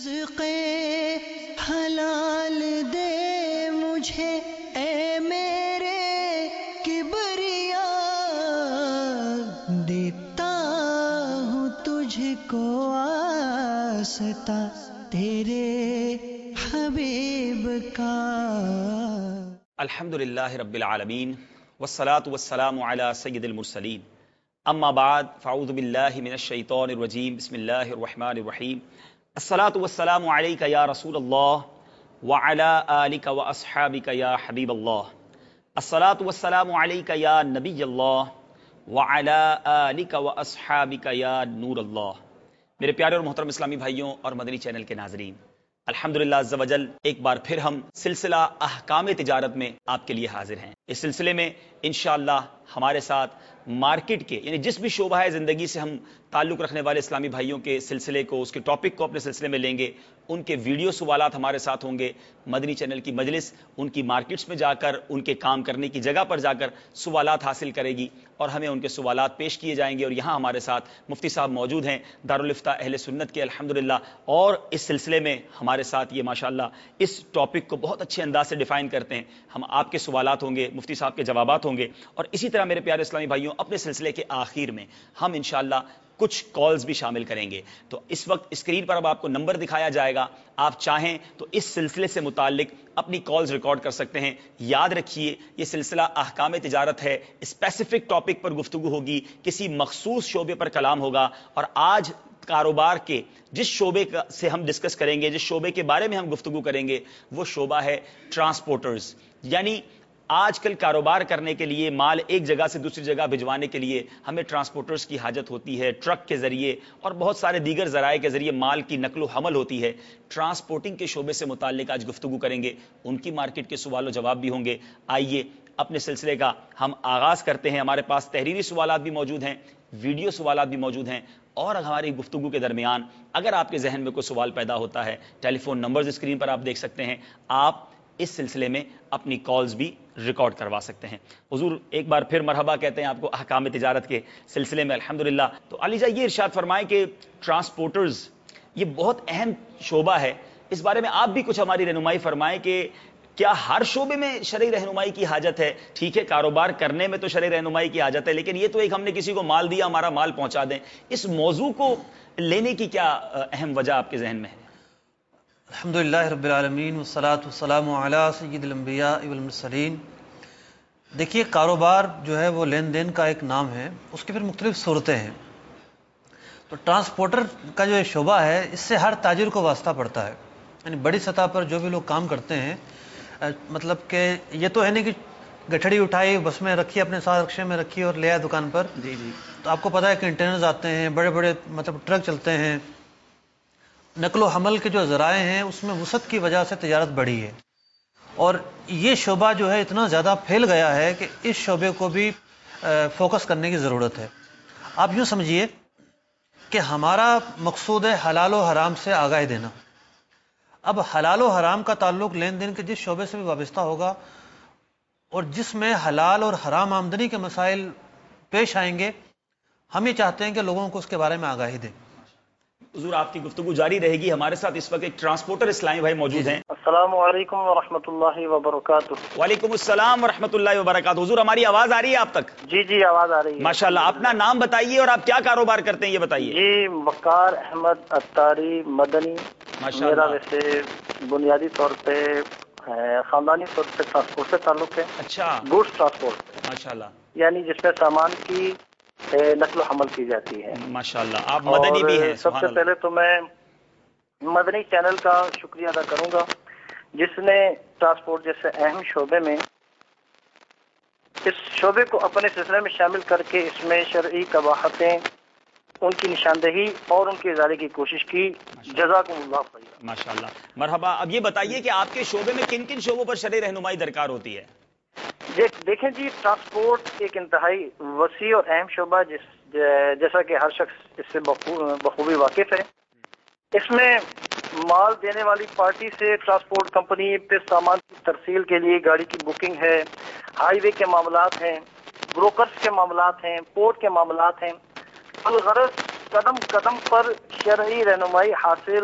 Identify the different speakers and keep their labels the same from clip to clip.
Speaker 1: رزق حلال دے مجھے اے میرے کبریا، دیتا ہوں تجھ کو واسطہ تیرے حبیب کا۔
Speaker 2: الحمدللہ رب العالمین والصلاة والسلام علی سید المرسلین، اما بعد فاعوذ باللہ من الشیطان الرجیم، بسم اللہ الرحمن الرحیم۔ الصلاة والسلام علیک یا رسول اللہ وعلی آلک واصحابک یا حبیب اللہ۔ الصلاة والسلام علیک یا نبی اللہ وعلی آلک واصحابک یا نور اللہ۔ میرے پیارے اور محترم اسلامی بھائیوں اور مدنی چینل کے ناظرین، الحمدللہ عز و جل ایک بار پھر ہم سلسلہ احکام تجارت میں آپ کے لیے حاضر ہیں۔ اس سلسلے میں انشاءاللہ ہمارے ساتھ مارکیٹ کے یعنی جس بھی شعبہ زندگی سے ہم تعلق رکھنے والے اسلامی بھائیوں کے سلسلے کو، اس کے ٹاپک کو اپنے سلسلے میں لیں گے۔ ان کے ویڈیو سوالات ہمارے ساتھ ہوں گے۔ مدنی چینل کی مجلس ان کی مارکیٹس میں جا کر، ان کے کام کرنے کی جگہ پر جا کر سوالات حاصل کرے گی اور ہمیں ان کے سوالات پیش کیے جائیں گے۔ اور یہاں ہمارے ساتھ مفتی صاحب موجود ہیں دارالافتاء اہل سنت کے الحمدللہ، اور اس سلسلے میں ہمارے ساتھ یہ ماشاءاللہ اس ٹاپک کو بہت اچھے انداز سے ڈیفائن کرتے ہیں۔ ہم آپ کے سوالات ہوں گے، مفتی صاحب کے جوابات ہوں گے، اور اسی طرح میرے پیارے اسلامی بھائیوں اپنے سلسلے کے آخر میں ہم انشاءاللہ کچھ کالز بھی شامل کریں گے۔ تو اس وقت اسکرین پر اب آپ کو نمبر دکھایا جائے گا، آپ چاہیں تو اس سلسلے سے متعلق اپنی کالز ریکارڈ کر سکتے ہیں۔ یاد رکھیے یہ سلسلہ احکام تجارت ہے، اسپیسیفک ٹاپک پر گفتگو ہوگی، کسی مخصوص شعبے پر کلام ہوگا۔ اور آج کاروبار کے جس شعبے سے ہم ڈسکس کریں گے، جس شعبے کے بارے میں ہم گفتگو کریں گے، وہ شعبہ ہے ٹرانسپورٹرز۔ یعنی آج کل کاروبار کرنے کے لیے، مال ایک جگہ سے دوسری جگہ بھجوانے کے لیے ہمیں ٹرانسپورٹرز کی حاجت ہوتی ہے، ٹرک کے ذریعے اور بہت سارے دیگر ذرائع کے ذریعے مال کی نقل و حمل ہوتی ہے۔ ٹرانسپورٹنگ کے شعبے سے متعلق آج گفتگو کریں گے، ان کی مارکیٹ کے سوال و جواب بھی ہوں گے۔ آئیے اپنے سلسلے کا ہم آغاز کرتے ہیں۔ ہمارے پاس تحریری سوالات بھی موجود ہیں، ویڈیو سوالات بھی موجود ہیں، اور ہماری گفتگو کے درمیان اگر آپ کے ذہن میں کوئی سوال پیدا ہوتا ہے، ٹیلی فون نمبرز اسکرین پر آپ دیکھ سکتے ہیں، آپ اس سلسلے میں اپنی کالز بھی ریکارڈ کروا سکتے ہیں۔ حضور ایک بار پھر مرحبا کہتے ہیں آپ کو احکام تجارت کے سلسلے میں الحمدللہ۔ تو علی جان یہ ارشاد فرمائیں کہ ٹرانسپورٹرز یہ بہت اہم شعبہ ہے، اس بارے میں آپ بھی کچھ ہماری رہنمائی فرمائیں کہ کیا ہر شعبے میں شرعی رہنمائی کی حاجت ہے؟ ٹھیک ہے کاروبار کرنے میں تو شرعی رہنمائی کی حاجت ہے، لیکن یہ تو ایک ہم نے کسی کو مال دیا ہمارا مال پہنچا دیں، اس موضوع کو لینے کی کیا اہم وجہ آپ کے ذہن میں ہے؟
Speaker 3: الحمدللہ رب العالمین والصلاة والسلام علی سید الانبیاء والمرسلین۔ دیکھیے کاروبار جو ہے وہ لین دین کا ایک نام ہے، اس کی پھر مختلف صورتیں ہیں۔ تو ٹرانسپورٹر کا جو شعبہ ہے اس سے ہر تاجر کو واسطہ پڑتا ہے، یعنی بڑی سطح پر جو بھی لوگ کام کرتے ہیں، مطلب کہ یہ تو ہے نہیں کہ گٹھڑی اٹھائی بس میں رکھی، اپنے ساتھ رکشے میں رکھی اور لے آئے دکان پر۔
Speaker 2: جی جی،
Speaker 3: تو آپ کو پتہ ہے کنٹینرز آتے ہیں، بڑے بڑے مطلب ٹرک چلتے ہیں، نقل و حمل کے جو ذرائع ہیں اس میں وسعت کی وجہ سے تجارت بڑھی ہے، اور یہ شعبہ جو ہے اتنا زیادہ پھیل گیا ہے کہ اس شعبے کو بھی فوکس کرنے کی ضرورت ہے۔ آپ یوں سمجھیے کہ ہمارا مقصود ہے حلال و حرام سے آگاہی دینا۔ اب حلال و حرام کا تعلق لین دین کے جس شعبے سے بھی وابستہ ہوگا اور جس میں حلال اور حرام آمدنی کے مسائل پیش آئیں گے، ہم یہ چاہتے ہیں کہ لوگوں کو اس کے بارے میں آگاہی دیں۔
Speaker 2: حضور آپ کی گفتگو جاری رہے گی۔ ہمارے ساتھ اس وقت ایک ٹرانسپورٹر اسلامی بھائی موجود ہیں۔
Speaker 4: السلام علیکم ورحمۃ اللہ وبرکاتہ۔
Speaker 2: وعلیکم السلام ورحمۃ اللہ وبرکاتہ۔ حضور ہماری آواز آ رہی ہے آپ تک؟
Speaker 4: جی جی آواز آ رہی ہے
Speaker 2: ماشاءاللہ، اپنا نام بتائیے اور آپ کیا کاروبار کرتے ہیں یہ بتائیے۔
Speaker 4: جی وقار احمد اتاری مدنی۔ میرا ویسے بنیادی طور پہ خاندانی طور پہ ٹرانسپورٹ سے تعلق ہے۔
Speaker 2: اچھا،
Speaker 4: گوڈس ٹرانسپورٹ
Speaker 2: ماشاءاللہ
Speaker 4: یعنی جس میں سامان کی نقل و حمل کی جاتی ہے۔
Speaker 2: ماشاءاللہ، آپ مدنی بھی ہیں۔
Speaker 4: سب سے پہلے تو میں مدنی چینل کا شکریہ ادا کروں گا جس نے ٹرانسپورٹ جیسے اہم شعبے میں اس شعبے کو اپنے سلسلے میں شامل کر کے اس میں شرعی قباحتیں، ان کی نشاندہی اور ان کے ازالے کی کوشش کی۔ جزاکم اللہ خیر۔
Speaker 2: ماشاءاللہ، مرحبا۔ اب یہ بتائیے کہ آپ کے شعبے میں کن کن شعبوں پر شرعی رہنمائی درکار ہوتی ہے؟
Speaker 4: دیکھیں جی، ٹرانسپورٹ ایک انتہائی وسیع اور اہم شعبہ جیسا کہ ہر شخص اس سے بخوبی واقف ہے۔ اس میں مال دینے والی پارٹی سے ٹرانسپورٹ کمپنی، پھر سامان کی ترسیل کے لیے گاڑی کی بکنگ ہے، ہائی وے کے معاملات ہیں، بروکرز کے معاملات ہیں، پورٹ کے معاملات ہیں۔ الغرض قدم قدم پر شرعی رہنمائی حاصل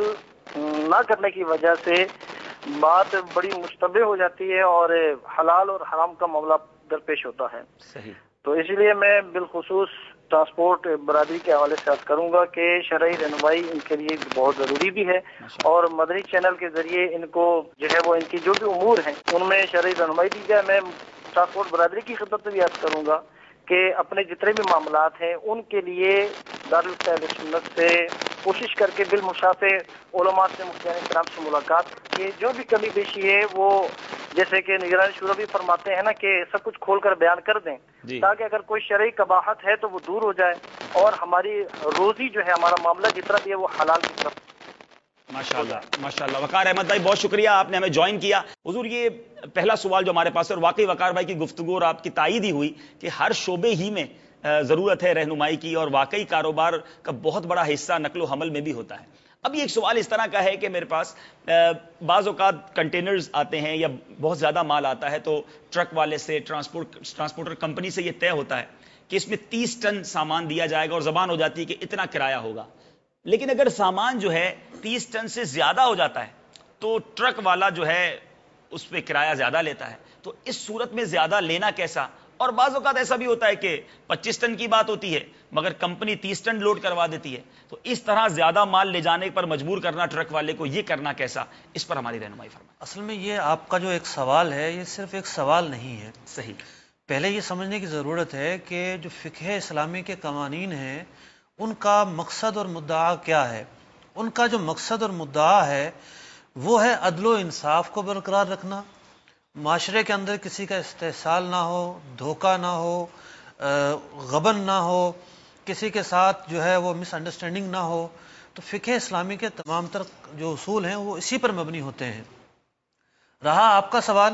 Speaker 4: نہ کرنے کی وجہ سے بات بڑی مشتبہ ہو جاتی ہے اور حلال اور حرام کا معاملہ درپیش ہوتا ہے.
Speaker 2: صحیح.
Speaker 4: تو اس لیے میں بالخصوص ٹرانسپورٹ برادری کے حوالے سے عرض کروں گا کہ شرعی رہنمائی ان کے لیے بہت ضروری بھی ہے اور مدنی چینل کے ذریعے ان کو جو ہے وہ ان کی جو بھی امور ہیں ان میں شرعی رہنمائی دی جائے. میں ٹرانسپورٹ برادری کی خدمت میں بھی عرض کروں گا کہ اپنے جتنے بھی معاملات ہیں ان کے لیے دارالفتا سنت سے کوشش کر کے بالمشافے علماء سے مفتیان کرام سے ملاقات کی. جو بھی کمی بیشی ہے وہ جیسے کہ نگران شورا بھی فرماتے ہیں نا کہ سب کچھ کھول کر بیان کر دیں تاکہ اگر کوئی شرعی قباحت ہے تو وہ دور ہو جائے اور ہماری روزی جو ہے ہمارا معاملہ جتنا بھی ہے وہ حلال کی طرف.
Speaker 2: ماشاءاللہ. وقار احمد بھائی بہت شکریہ آپ نے ہمیں جوائن کیا. حضور یہ پہلا سوال جو ہمارے پاس ہے اور واقعی وقار بھائی کی گفتگو اور آپ کی تائید ہی ہوئی کہ ہر شعبے ہی میں ضرورت ہے رہنمائی کی اور واقعی کاروبار کا بہت بڑا حصہ نقل و حمل میں بھی ہوتا ہے. اب یہ ایک سوال اس طرح کا ہے کہ میرے پاس بعض اوقات کنٹینرز آتے ہیں یا بہت زیادہ مال آتا ہے تو ٹرک والے سے ٹرانسپورٹر کمپنی سے یہ طے ہوتا ہے کہ اس میں 30 ٹن سامان دیا جائے گا اور زبان ہو جاتی ہے کہ اتنا کرایہ ہوگا. لیکن اگر سامان جو ہے 30 ٹن سے زیادہ ہو جاتا ہے تو ٹرک والا جو ہے اس پہ کرایہ زیادہ لیتا ہے. تو اس صورت میں زیادہ لینا کیسا؟ اور بعض اوقات ایسا بھی ہوتا ہے کہ 25 ٹن کی بات ہوتی ہے مگر کمپنی 30 ٹن لوڈ کروا دیتی ہے. تو اس طرح زیادہ مال لے جانے پر مجبور کرنا ٹرک والے کو، یہ کرنا کیسا؟ اس پر ہماری رہنمائی فرمائیں.
Speaker 3: اصل میں یہ آپ کا جو ایک سوال ہے یہ صرف ایک سوال نہیں ہے.
Speaker 2: صحیح.
Speaker 3: پہلے یہ سمجھنے کی ضرورت ہے کہ جو فقہ اسلامی کے قوانین ہیں ان کا مقصد اور مدعا کیا ہے. ان کا جو مقصد اور مدعا ہے وہ ہے عدل و انصاف کو برقرار رکھنا، معاشرے کے اندر کسی کا استحصال نہ ہو، دھوکہ نہ ہو، غبن نہ ہو، کسی کے ساتھ جو ہے وہ مس انڈرسٹینڈنگ نہ ہو. تو فقہ اسلامی کے تمام تر جو اصول ہیں وہ اسی پر مبنی ہوتے ہیں. رہا آپ کا سوال،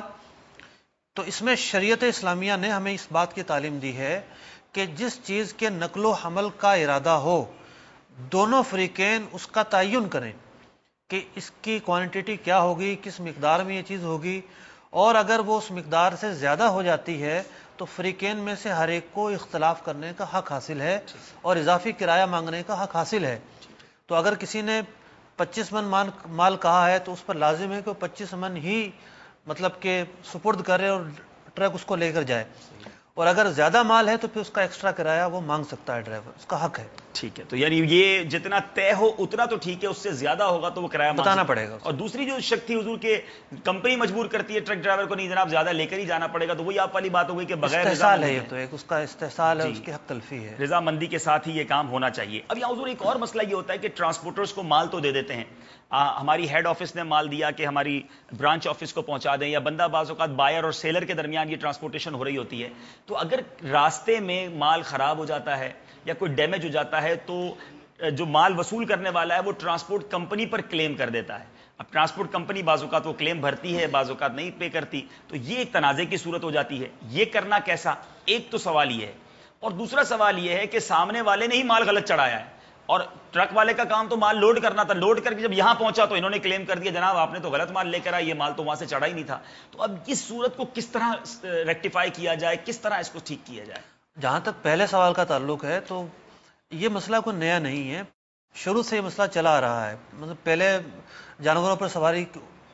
Speaker 3: تو اس میں شریعت اسلامیہ نے ہمیں اس بات کی تعلیم دی ہے کہ جس چیز کے نقل و حمل کا ارادہ ہو دونوں فریقین اس کا تعین کریں کہ اس کی کوانٹٹی کیا ہوگی، کس مقدار میں یہ چیز ہوگی، اور اگر وہ اس مقدار سے زیادہ ہو جاتی ہے تو فریقین میں سے ہر ایک کو اختلاف کرنے کا حق حاصل ہے اور اضافی کرایہ مانگنے کا حق حاصل ہے. تو اگر کسی نے 25 من مال کہا ہے تو اس پر لازم ہے کہ وہ 25 من ہی مطلب کہ سپرد کرے اور ٹرک اس کو لے کر جائے. اور اگر زیادہ مال ہے تو پھر اس کا ایکسٹرا کرایہ وہ مانگ سکتا ہے ڈرائیور، اس کا حق ہے.
Speaker 2: ٹھیک ہے. تو یعنی یہ جتنا طے ہو اتنا تو ٹھیک ہے، اس سے زیادہ ہوگا تو وہ کرایہ
Speaker 3: بتانا پڑے گا.
Speaker 2: اور دوسری جو شک تھی حضور کے کمپنی مجبور کرتی ہے ٹرک ڈرائیور کو نہیں جناب زیادہ لے کر ہی جانا پڑے گا، تو وہی آپ والی بات ہو گئی کہ بغیر
Speaker 3: استحصال ہے، یہ تو ایک اس کا استحصال ہے، اس کی حق تلفی ہے،
Speaker 2: رضامندی کے ساتھ ہی یہ کام ہونا چاہیے. اب یہاں حضور ایک اور مسئلہ یہ ہوتا ہے کہ ٹرانسپورٹرز کو مال تو دے دیتے ہیں، ہماری ہیڈ آفس نے مال دیا کہ ہماری برانچ آفس کو پہنچا دیں، یا بندہ بعض اوقات بائر اور سیلر کے درمیان یہ ٹرانسپورٹیشن ہو رہی ہوتی ہے. تو اگر راستے میں مال خراب ہو جاتا ہے یا کوئی ڈیمیج ہو جاتا ہے تو جو مال وصول کرنے والا ہے وہ ٹرانسپورٹ کمپنی پر کلیم کر دیتا ہے. اب ٹرانسپورٹ کمپنی بعض اوقات وہ کلیم بھرتی ہے، بعض اوقات نہیں پے کرتی، تو یہ ایک تنازع کی صورت ہو جاتی ہے. یہ کرنا کیسا؟ ایک تو سوال یہ ہے، اور دوسرا سوال یہ ہے کہ سامنے والے نے ہی مال غلط چڑھایا ہے اور ٹرک والے کا کام تو مال لوڈ کرنا تھا، لوڈ کر کے جب یہاں پہنچا تو انہوں نے کلیم کر دیا جناب آپ نے تو غلط مال لے کر آئے، یہ مال تو وہاں سے چڑھا ہی نہیں تھا. تو اب اس صورت کو کس طرح ریکٹیفائی کیا جائے، کس طرح اس کو ٹھیک کیا جائے؟
Speaker 3: جہاں تک پہلے سوال کا تعلق ہے تو یہ مسئلہ کوئی نیا نہیں ہے، شروع سے یہ مسئلہ چلا آ رہا ہے. مطلب پہلے جانوروں پر سواری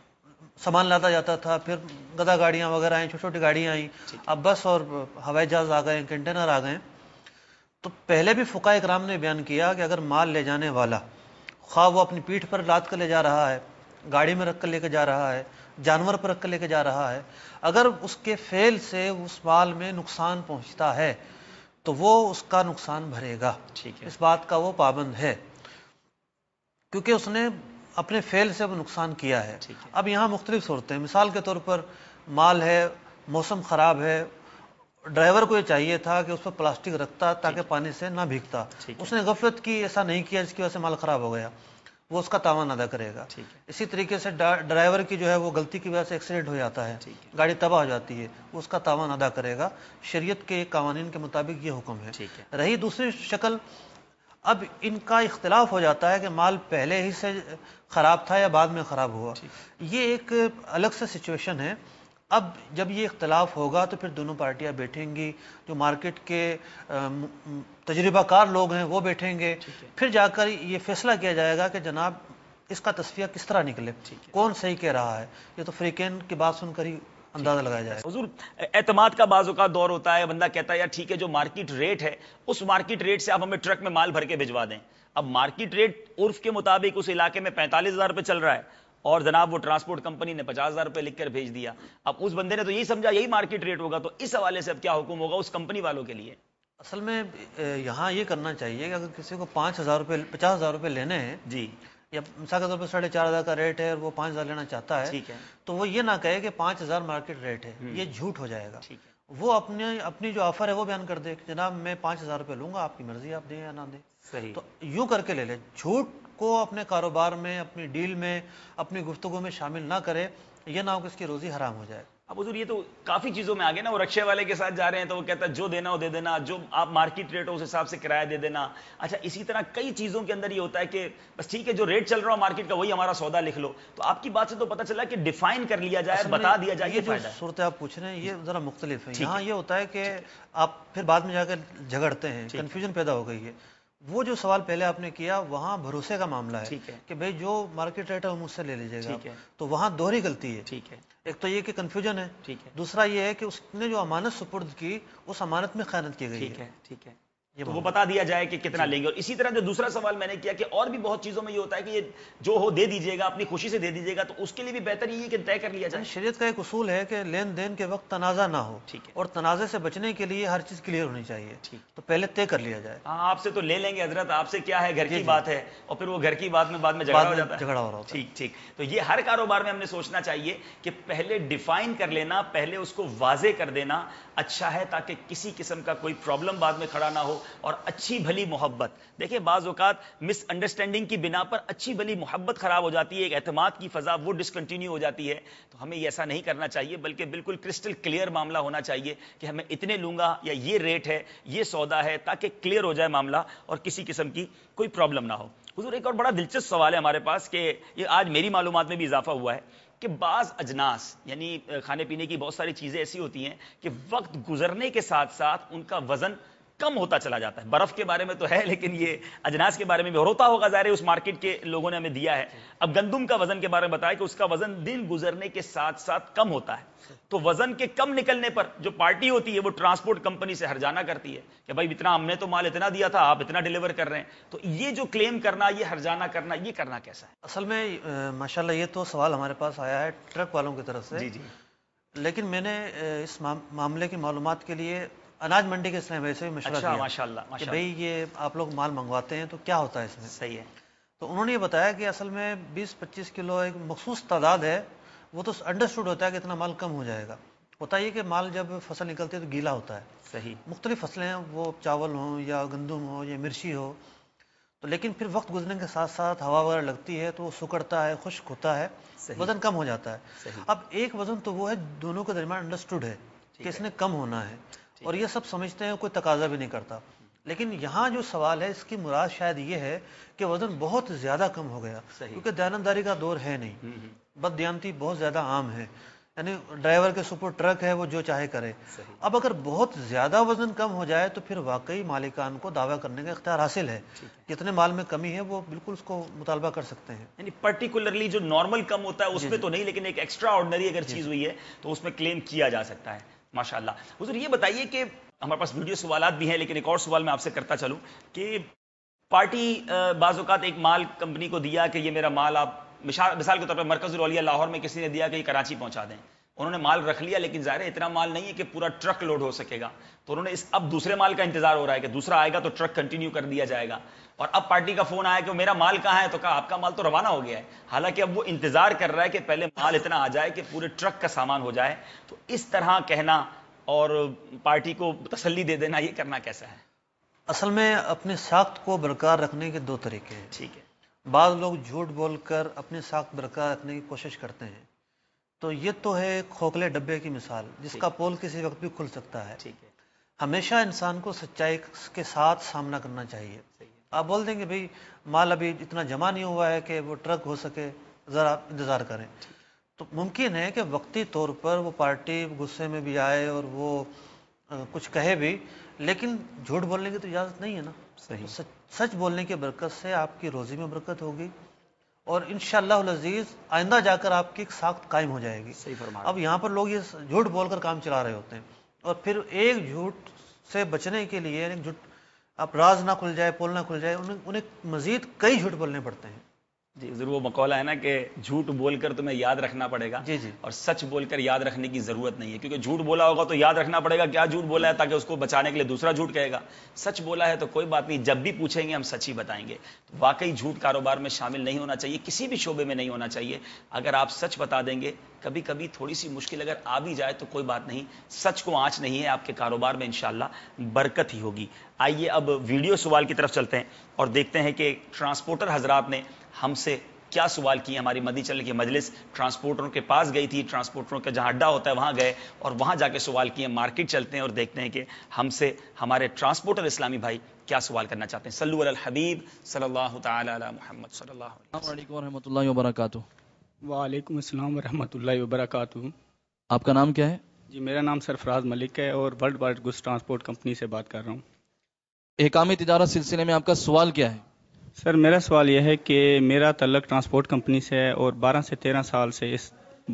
Speaker 3: سامان لاتا جاتا تھا، پھر گدا گاڑیاں وغیرہ آئیں، چھوٹی چھوٹی گاڑیاں آئیں، اب بس اور ہوائی جہاز آ گئے، کنٹینر آ گئے. تو پہلے بھی فقہاء کرام نے بیان کیا کہ اگر مال لے جانے والا خواہ وہ اپنی پیٹھ پر لاد کر لے جا رہا ہے، گاڑی میں رکھ کر لے کے جا رہا ہے، جانور پر رکھ کر لے کے جا رہا ہے، اگر اس کے فعل سے اس مال میں نقصان پہنچتا ہے تو وہ اس کا نقصان بھرے گا. اس بات کا وہ پابند ہے کیونکہ اس نے اپنے فعل سے وہ نقصان کیا ہے. اب یہاں مختلف صورتیں ہیں. مثال کے طور پر مال ہے، موسم خراب ہے، ڈرائیور کو یہ چاہیے تھا کہ اس پر پلاسٹک رکھتا تاکہ پانی سے نہ بھیگتا، اس نے غفلت کی، ایسا نہیں کیا، جس کی وجہ سے مال خراب ہو گیا، وہ اس کا تاوان ادا کرے گا. اسی طریقے سے ڈرائیور کی جو ہے وہ غلطی کی وجہ سے ایکسیڈنٹ ہو جاتا ہے، گاڑی تباہ ہو جاتی ہے، وہ اس کا تاوان ادا کرے گا. شریعت کے قوانین کے مطابق یہ حکم ہے. رہی دوسری شکل، اب ان کا اختلاف ہو جاتا ہے کہ مال پہلے ہی سے خراب تھا یا بعد میں خراب ہوا، یہ ایک الگ سے سچویشن ہے. اب جب یہ اختلاف ہوگا تو پھر دونوں پارٹیاں بیٹھیں گی، جو مارکیٹ کے تجربہ کار لوگ ہیں وہ بیٹھیں گے، پھر جا کر یہ فیصلہ کیا جائے گا کہ جناب اس کا تصفیہ کس طرح نکلے، کون صحیح کہہ رہا ہے، یہ تو فریقین کی بات سن کر ہی اندازہ لگایا جائے۔
Speaker 2: حضور اعتماد کا بعض اوقات دور ہوتا ہے، بندہ کہتا ہے یار ٹھیک ہے جو مارکیٹ ریٹ ہے اس مارکیٹ ریٹ سے آپ ہمیں ٹرک میں مال بھر کے بھجوا دیں۔ اب مارکیٹ ریٹ عرف کے مطابق اس علاقے میں 45,000 روپے چل رہا ہے اور جناب وہ ٹرانسپورٹ کمپنی نے 50,000 روپے لکھ کر بھیج دیا، اب اس بندے نے تو یہی سمجھا یہی مارکیٹ ریٹ ہوگا، تو اس حوالے سے اب کیا حکم ہوگا اس کمپنی والوں کے لیے؟
Speaker 3: اصل میں یہاں یہ کرنا چاہیے کہ اگر کسی کو 5,000 روپے 50,000 روپے لینے ہیں
Speaker 2: جی،
Speaker 3: یا مثال کے طور پر 4,500 کا ریٹ ہے اور وہ 5,000 لینا چاہتا ہے،
Speaker 2: ٹھیک ہے،
Speaker 3: تو وہ یہ نہ کہے کہ 5,000 مارکیٹ ریٹ ہے، یہ جھوٹ ہو جائے گا۔
Speaker 2: ٹھیک ہے،
Speaker 3: وہ اپنی جو آفر ہے وہ بیان کر دے کہ جناب میں 5,000 روپے لوں گا، آپ کی مرضی آپ دیں یا نہ دیں،
Speaker 2: صحیح،
Speaker 3: تو یوں کر کے لے لے۔ جھوٹ کو اپنے کاروبار میں، اپنی ڈیل میں، اپنی گفتگو میں شامل نہ کرے، یہ نہ ہو کہ اس کی روزی حرام ہو جائے۔
Speaker 2: اب حضور یہ تو کافی چیزوں میں آگے نا، وہ رکشے والے کے ساتھ جا رہے ہیں تو وہ کہتا ہے جو دینا وہ دے دینا، جو آپ مارکیٹ ریٹ ہو اس حساب سے کرایہ دے دینا۔ اچھا اسی طرح کئی چیزوں کے اندر یہ ہوتا ہے کہ بس ٹھیک ہے جو ریٹ چل رہا ہو مارکیٹ کا وہی ہمارا سودا لکھ لو، تو آپ کی بات سے تو پتہ چلا کہ ڈیفائن کر لیا جائے، بتا دیا جائے، یہ
Speaker 3: جو
Speaker 2: فائدہ ہے۔
Speaker 3: صورت آپ پوچھ رہے ہیں یہ ذرا مختلف ہے۔ یہاں یہ ہوتا ہے کہ آپ پھر بعد میں جا کر جھگڑتے ہیں، کنفیوژن پیدا ہو گئی ہے۔ وہ جو سوال پہلے آپ نے کیا وہاں بھروسے کا معاملہ ہے کہ بھئی جو مارکیٹ ریٹ ہے وہ مجھ سے لے لیجیے گا، تو وہاں دوہری غلطی ہے۔
Speaker 2: ٹھیک ہے،
Speaker 3: ایک تو یہ کہ کنفیوژن ہے، دوسرا یہ ہے کہ اس نے جو امانت سپرد کی اس امانت میں خیانت کی گئی ہے۔
Speaker 2: ٹھیک ہے، تو وہ بتا دیا جائے کہ کتنا لیں گے۔ اور اسی طرح جو دوسرا سوال میں نے کیا کہ اور بھی بہت چیزوں میں یہ ہوتا ہے کہ یہ جو ہو دے دیجیے گا، اپنی خوشی سے دے دیجیے گا، تو اس کے لیے بھی بہتر یہ ہے کہ طے کر لیا جائے۔
Speaker 3: شریعت کا ایک اصول ہے کہ لین دین کے وقت تنازع نہ ہو، اور تنازع سے بچنے کے لیے ہر چیز کلیئر ہونی چاہیے، تو پہلے طے کر لیا جائے۔
Speaker 2: ہاں آپ سے تو لے لیں گے حضرت، آپ سے کیا ہے گھر کی بات ہے، اور پھر وہ گھر کی بات میں بعد میں جھگڑا ہو جاتا ہے،
Speaker 3: جھگڑا ہو رہا ہوتا ہے۔
Speaker 2: ٹھیک، تو یہ ہر کاروبار میں ہم نے سوچنا چاہیے کہ پہلے ڈیفائن کر لینا، پہلے اس کو واضح کر دینا اچھا ہے، تاکہ کسی قسم کا کوئی پرابلم بعد میں کھڑا نہ ہو۔ اور اچھی بھلی محبت، دیکھیں بعض اوقات مس انڈرسٹینڈنگ کی بنا پر اچھی بھلی محبت خراب ہو جاتی ہے، ایک اعتماد کی فضا وہ ڈسکنٹینیو ہو جاتی ہے، تو ہمیں ایسا نہیں کرنا چاہیے، بلکہ بالکل کرسٹل کلیئر معاملہ ہونا چاہیے کہ ہمیں اتنے لوں گا یا یہ ریٹ ہے، یہ سودا ہے، تاکہ کلیئر ہو جائے معاملہ اور کسی قسم کی کوئی پرابلم نہ ہو۔ حضور ایک اور بڑا دلچسپ سوال ہے ہمارے پاس کہ یہ آج میری معلومات میں بھی اضافہ ہوا ہے کہ بعض اجناس یعنی کھانے پینے کی بہت ساری چیزیں ایسی ہوتی ہیں کہ وقت گزرنے کے ساتھ ساتھ ان کا وزن کم ہوتا چلا جاتا ہے۔ برف کے بارے میں تو ہے، لیکن یہ اجناس کے بارے میں بھی ہوتا ہوگا، ظاہر ہے اس مارکیٹ کے لوگوں نے ہمیں دیا ہے۔ اب گندم کا وزن کے بارے میں بتایا کہ اس کا وزن دن گزرنے کے ساتھ ساتھ کم ہوتا ہے، تو وزن کے کم نکلنے پر جو پارٹی ہوتی ہے وہ ٹرانسپورٹ کمپنی سے ہرجانہ کرتی ہے کہ بھائی اتنا ہم نے تو مال اتنا دیا تھا، آپ اتنا ڈیلیور کر رہے ہیں، تو یہ جو کلیم کرنا، یہ ہرجانہ کرنا، یہ کرنا کیسا ہے؟
Speaker 3: اصل میں ماشاءاللہ یہ تو سوال ہمارے پاس آیا ہے ٹرک والوں کی طرف سے، لیکن میں نے اس معاملے کی معلومات کے لیے اناج منڈی کے اسلام بھائی سے بھی مشورہ کیا
Speaker 2: ماشاءاللہ
Speaker 3: کہ بھئی یہ آپ لوگ مال منگواتے ہیں تو کیا ہوتا ہے اس میں؟
Speaker 2: صحیح ہے،
Speaker 3: تو انہوں نے یہ بتایا کہ اصل میں 20-25 کلو ایک مخصوص تعداد ہے، وہ تو انڈرسٹوڈ ہوتا ہے کہ اتنا مال کم ہو جائے گا۔ ہوتا یہ کہ مال جب فصل نکلتی ہے تو گیلا ہوتا ہے،
Speaker 2: صحیح،
Speaker 3: مختلف فصلیں ہیں، وہ چاول ہوں یا گندم ہو یا مرچی ہو، تو لیکن پھر وقت گزرنے کے ساتھ ساتھ ہوا وغیرہ لگتی ہے تو وہ سکڑتا ہے، خشک ہوتا ہے، وزن کم ہو جاتا ہے۔ اب ایک وزن تو وہ ہے دونوں کے درمیان انڈرسٹوڈ ہے کہ اس نے کم ہونا ہے، اور یہ سب سمجھتے ہیں، کوئی تقاضا بھی نہیں کرتا۔ لیکن یہاں جو سوال ہے اس کی مراد شاید یہ ہے کہ وزن بہت زیادہ کم ہو گیا، کیونکہ دیانتداری کا دور ہے نہیں، بددیانتی بہت زیادہ عام ہے، یعنی ڈرائیور کے سپر ٹرک ہے، وہ جو چاہے کرے۔ اب اگر بہت زیادہ وزن کم ہو جائے تو پھر واقعی مالکان کو دعویٰ کرنے کا اختیار حاصل ہے، جتنے مال میں کمی ہے وہ بالکل اس کو مطالبہ کر سکتے ہیں،
Speaker 2: یعنی پرٹیکولرلی جو نارمل کم ہوتا ہے اس میں تو نہیں، لیکن ایک ایکسٹرا آرڈنری اگر چیز ہوئی ہے تو اس میں کلیم کیا جا سکتا ہے۔ ماشاءاللہ حضور یہ بتائیے کہ ہمارے پاس ویڈیو سوالات بھی ہیں، لیکن ایک اور سوال میں آپ سے کرتا چلوں کہ پارٹی بعض اوقات ایک مال کمپنی کو دیا کہ یہ میرا مال آپ مثال کے طور پر مرکز الاولیاء لاہور میں کسی نے دیا کہ یہ کراچی پہنچا دیں، انہوں نے مال رکھ لیا، لیکن ظاہر ہے اتنا مال نہیں ہے کہ پورا ٹرک لوڈ ہو سکے گا، تو انہوں نے اب دوسرے مال کا انتظار ہو رہا ہے کہ دوسرا آئے گا تو ٹرک کنٹینیو کر دیا جائے گا، اور اب پارٹی کا فون آیا کہ میرا مال کہاں ہے، تو کہا آپ کا مال تو روانہ ہو گیا ہے، حالانکہ اب وہ انتظار کر رہا ہے کہ پہلے مال اتنا آ جائے کہ پورے ٹرک کا سامان ہو جائے، تو اس طرح کہنا اور پارٹی کو تسلی دے دینا، یہ کرنا کیسا ہے؟
Speaker 3: اصل میں اپنی ساخت کو برقرار رکھنے کے دو طریقے ہیں۔
Speaker 2: ٹھیک ہے،
Speaker 3: بعض لوگ جھوٹ بول کر اپنی ساخت برقرار رکھنے کی کوشش کرتے ہیں، تو یہ تو ہے کھوکھلے ڈبے کی مثال جس کا پول کسی وقت بھی کھل سکتا ہے۔
Speaker 2: ٹھیک ہے،
Speaker 3: ہمیشہ انسان کو سچائی کے ساتھ سامنا کرنا چاہیے۔ آپ بول دیں گے بھئی مال ابھی اتنا جمع نہیں ہوا ہے کہ وہ ٹرک ہو سکے، ذرا انتظار کریں، تو ممکن ہے کہ وقتی طور پر وہ پارٹی غصے میں بھی آئے اور وہ کچھ کہے بھی، لیکن جھوٹ بولنے کی تو اجازت نہیں ہے نا۔ سچ بولنے کی برکت سے آپ کی روزی میں برکت ہوگی، اور انشاءاللہ العزیز آئندہ جا کر آپ کی ایک ساخت قائم ہو جائے گی.
Speaker 2: صحیح فرما.
Speaker 3: اب یہاں پر لوگ یہ جھوٹ بول کر کام چلا رہے ہوتے ہیں، اور پھر ایک جھوٹ سے بچنے کے لیے، یعنی جھوٹ اب راز نہ کھل جائے، پول نہ کھل جائے، انہیں مزید کئی جھوٹ بولنے پڑتے ہیں.
Speaker 2: جی ضرور، وہ مقولہ ہے نا کہ جھوٹ بول کر تمہیں یاد رکھنا پڑے گا،
Speaker 3: جی جی،
Speaker 2: اور سچ بول کر یاد رکھنے کی ضرورت نہیں ہے، کیونکہ جھوٹ بولا ہوگا تو یاد رکھنا پڑے گا کیا جھوٹ بولا ہے، تاکہ اس کو بچانے کے لیے دوسرا جھوٹ کہے گا. سچ بولا ہے تو کوئی بات نہیں، جب بھی پوچھیں گے ہم سچ ہی بتائیں گے. واقعی جھوٹ کاروبار میں شامل نہیں ہونا چاہیے، کسی بھی شعبے میں نہیں ہونا چاہیے. اگر آپ سچ بتا دیں گے، کبھی کبھی تھوڑی سی مشکل اگر آ بھی جائے تو کوئی بات نہیں، سچ کو آنچ نہیں ہے، آپ کے کاروبار میں انشاءاللہ برکت ہی ہوگی. آئیے اب ویڈیو سوال کی طرف چلتے ہیں اور دیکھتے ہیں کہ ٹرانسپورٹر حضرات نے ہم سے کیا سوال کیے. ہماری مدنی چینل کی مجلس ٹرانسپورٹروں کے پاس گئی تھی، ٹرانسپورٹروں کا جہاں اڈا ہوتا ہے وہاں گئے اور وہاں جا کے سوال کیے. مارکیٹ چلتے ہیں اور دیکھتے ہیں کہ ہم سے ہمارے ٹرانسپورٹر اسلامی بھائی کیا سوال کرنا چاہتے ہیں. صلو علی الحبیب صلی اللہ تعالی علی محمد صلی اللہ علیہ وسلم.
Speaker 5: السلام علیکم ورحمۃ اللہ وبرکاتہ.
Speaker 6: وعلیکم السلام ورحمۃ اللہ وبرکاتہ.
Speaker 5: آپ کا نام کیا ہے؟
Speaker 6: جی میرا نام سرفراز ملک ہے اور world wide goods transport company سے بات کر رہا ہوں.
Speaker 5: احکام تجارت سلسلے میں آپ کا سوال کیا ہے؟
Speaker 6: سر میرا سوال یہ ہے کہ میرا تعلق ٹرانسپورٹ کمپنی سے ہے اور 12 سے 13 سال سے اس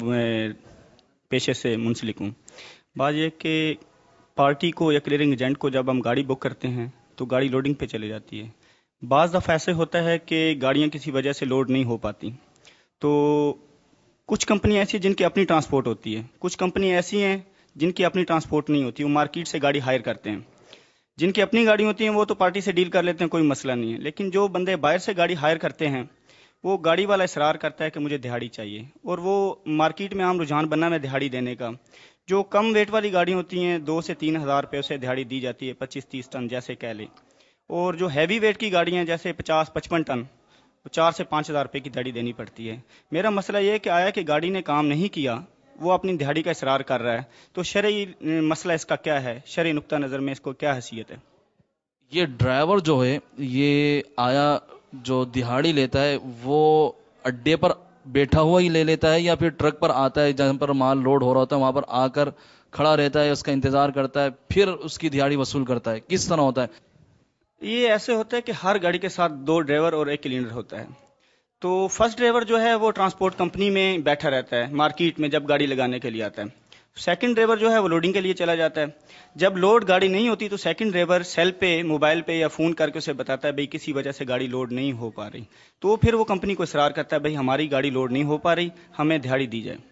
Speaker 6: پیشے سے منسلک ہوں. بات یہ کہ پارٹی کو یا کلیئرنگ ایجنٹ کو جب ہم گاڑی بک کرتے ہیں تو گاڑی لوڈنگ پہ چلی جاتی ہے. بعض دفعہ ایسے ہوتا ہے کہ گاڑیاں کسی وجہ سے لوڈ نہیں ہو پاتی، تو کچھ کمپنی ایسی جن کی اپنی ٹرانسپورٹ ہوتی ہے، کچھ کمپنی ایسی ہیں جن کی اپنی ٹرانسپورٹ نہیں ہوتی، وہ مارکیٹ سے گاڑی ہائر کرتے ہیں. جن کی اپنی گاڑی ہوتی ہیں وہ تو پارٹی سے ڈیل کر لیتے ہیں، کوئی مسئلہ نہیں ہے. لیکن جو بندے باہر سے گاڑی ہائر کرتے ہیں وہ گاڑی والا اصرار کرتا ہے کہ مجھے دہاڑی چاہیے، اور وہ مارکیٹ میں عام رجحان بنا ہے دہاڑی دینے کا. جو کم ویٹ والی گاڑی ہوتی ہیں 2 سے 3 ہزار روپے اسے دہاڑی دی جاتی ہے، 25-30 ٹن جیسے کہہ لیں. اور جو ہیوی ویٹ کی گاڑیاں جیسے 50-55 ٹن، 4 سے 5 ہزار روپے کی دہاڑی دینی پڑتی ہے. میرا مسئلہ یہ ہے کہ آیا کہ گاڑی نے کام نہیں کیا، وہ اپنی دہاڑی کا اصرار کر رہا ہے، تو شرعی مسئلہ اس کا کیا ہے؟ شرعی نقطہ نظر میں اس کو کیا حیثیت ہے؟
Speaker 5: یہ ڈرائیور جو ہے یہ آیا جو دہاڑی لیتا ہے وہ اڈے پر بیٹھا ہوا ہی لے لیتا ہے، یا پھر ٹرک پر آتا ہے جہاں پر مال لوڈ ہو رہا ہوتا ہے وہاں پر آ کر کھڑا رہتا ہے، اس کا انتظار کرتا ہے، پھر اس کی دہاڑی وصول کرتا ہے؟ کس طرح ہوتا ہے
Speaker 6: یہ؟ ایسے ہوتا ہے کہ ہر گاڑی کے ساتھ 2 ڈرائیور اور 1 کلینر ہوتا ہے. تو فرسٹ ڈرائیور جو ہے وہ ٹرانسپورٹ کمپنی میں بیٹھا رہتا ہے مارکیٹ میں جب گاڑی لگانے کے لیے آتا ہے. سیکنڈ ڈرائیور جو ہے وہ لوڈنگ کے لیے چلا جاتا ہے. جب لوڈ گاڑی نہیں ہوتی تو سیکنڈ ڈرائیور سیل پہ، موبائل پہ یا فون کر کے اسے بتاتا ہے بھئی کسی وجہ سے گاڑی لوڈ نہیں ہو پا رہی، تو پھر وہ کمپنی کو اصرار کرتا ہے بھئی ہماری گاڑی لوڈ نہیں ہو پا رہی، ہمیں دہاڑی دی جائے.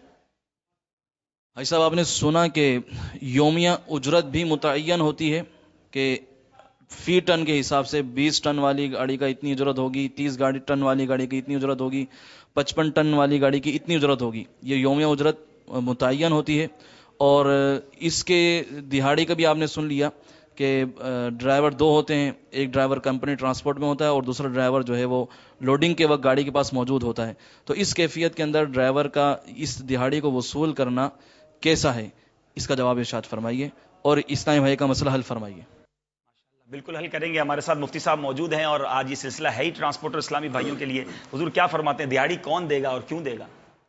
Speaker 5: بھائی صاحب آپ نے سنا کہ یومیہ اجرت بھی متعین ہوتی ہے کہ فی ٹن کے حساب سے 20 ٹن والی گاڑی کا اتنی اجرت ہوگی، 30 ٹن والی گاڑی کی اتنی اجرت ہوگی، 55 ٹن والی گاڑی کی اتنی اجرت ہوگی. یہ یومیہ اجرت متعین ہوتی ہے. اور اس کے دہاڑی کا بھی آپ نے سن لیا کہ ڈرائیور 2 ہوتے ہیں، ایک ڈرائیور کمپنی ٹرانسپورٹ میں ہوتا ہے اور دوسرا ڈرائیور جو ہے وہ لوڈنگ کے وقت گاڑی کے پاس موجود ہوتا ہے. تو اس کیفیت کے اندر ڈرائیور کا اس دہاڑی کو وصول کرنا کیسا ہے، اس کا جواب ارشاد فرمائیے اور اسلامی بھائی کا مسئلہ حل فرمائیے.
Speaker 2: بالکل حل کریں گے. ہمارے ساتھ مفتی صاحب موجود ہیں اور آج یہ سلسلہ ہے ہی ٹرانسپورٹر اسلامی بھائیوں کے لیے. حضور کیا فرماتے ہیں، دہاڑی کون دے گا اور کیوں دے گا؟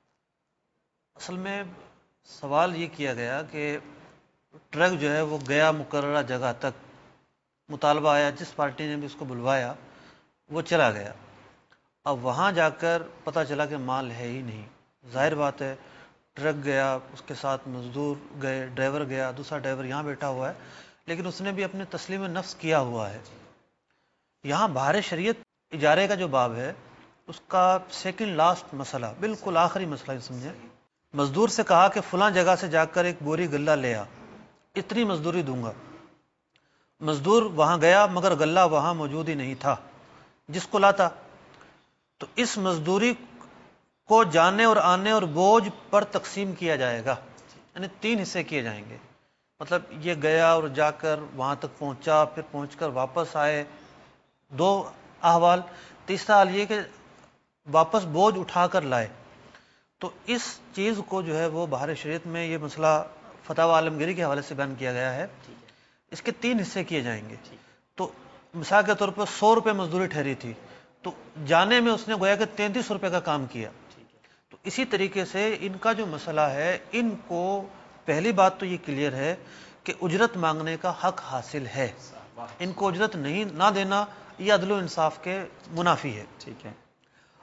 Speaker 3: اصل میں سوال یہ کیا گیا کہ ٹرک جو ہے وہ گیا مقررہ جگہ تک، مطالبہ آیا، جس پارٹی نے بھی اس کو بلوایا وہ چلا گیا. اب وہاں جا کر پتہ چلا کہ مال ہے ہی نہیں. ظاہر بات ہے ٹرک گیا، اس کے ساتھ مزدور گئے، ڈرائیور گیا، دوسرا ڈرائیور یہاں بیٹھا ہوا ہے، لیکن اس نے بھی اپنے تسلیم نفس کیا ہوا ہے. یہاں بہار شریعت اجارے کا جو باب ہے اس کا سیکنڈ لاسٹ مسئلہ، بالکل آخری مسئلہ سمجھیں. مزدور سے کہا کہ فلاں جگہ سے جا کر ایک بوری غلہ لے آ، اتنی مزدوری دوں گا. مزدور وہاں گیا مگر غلہ وہاں موجود ہی نہیں تھا جس کو لاتا. تو اس مزدوری کو جانے اور آنے اور بوجھ پر تقسیم کیا جائے گا، یعنی 3 حصے کیے جائیں گے. مطلب یہ گیا اور جا کر وہاں تک پہنچا، پھر پہنچ کر واپس آئے، 2 احوال. تیسرا حال یہ کہ واپس بوجھ اٹھا کر لائے. تو اس چیز کو جو ہے وہ بہار شریعت میں یہ مسئلہ فتاوی عالمگیری کے حوالے سے بیان کیا گیا ہے. اس کے 3 حصے کیے جائیں گے. تو مثال کے طور پر 100 روپے مزدوری ٹھہری تھی تو جانے میں اس نے گویا کہ 33 روپے کا کام کیا. تو اسی طریقے سے ان کا جو مسئلہ ہے، ان کو پہلی بات تو یہ کلیئر ہے کہ اجرت مانگنے کا حق حاصل ہے. ان کو اجرت نہیں نہ دینا یہ عدل و انصاف کے منافی ہے.
Speaker 2: ٹھیک ہے.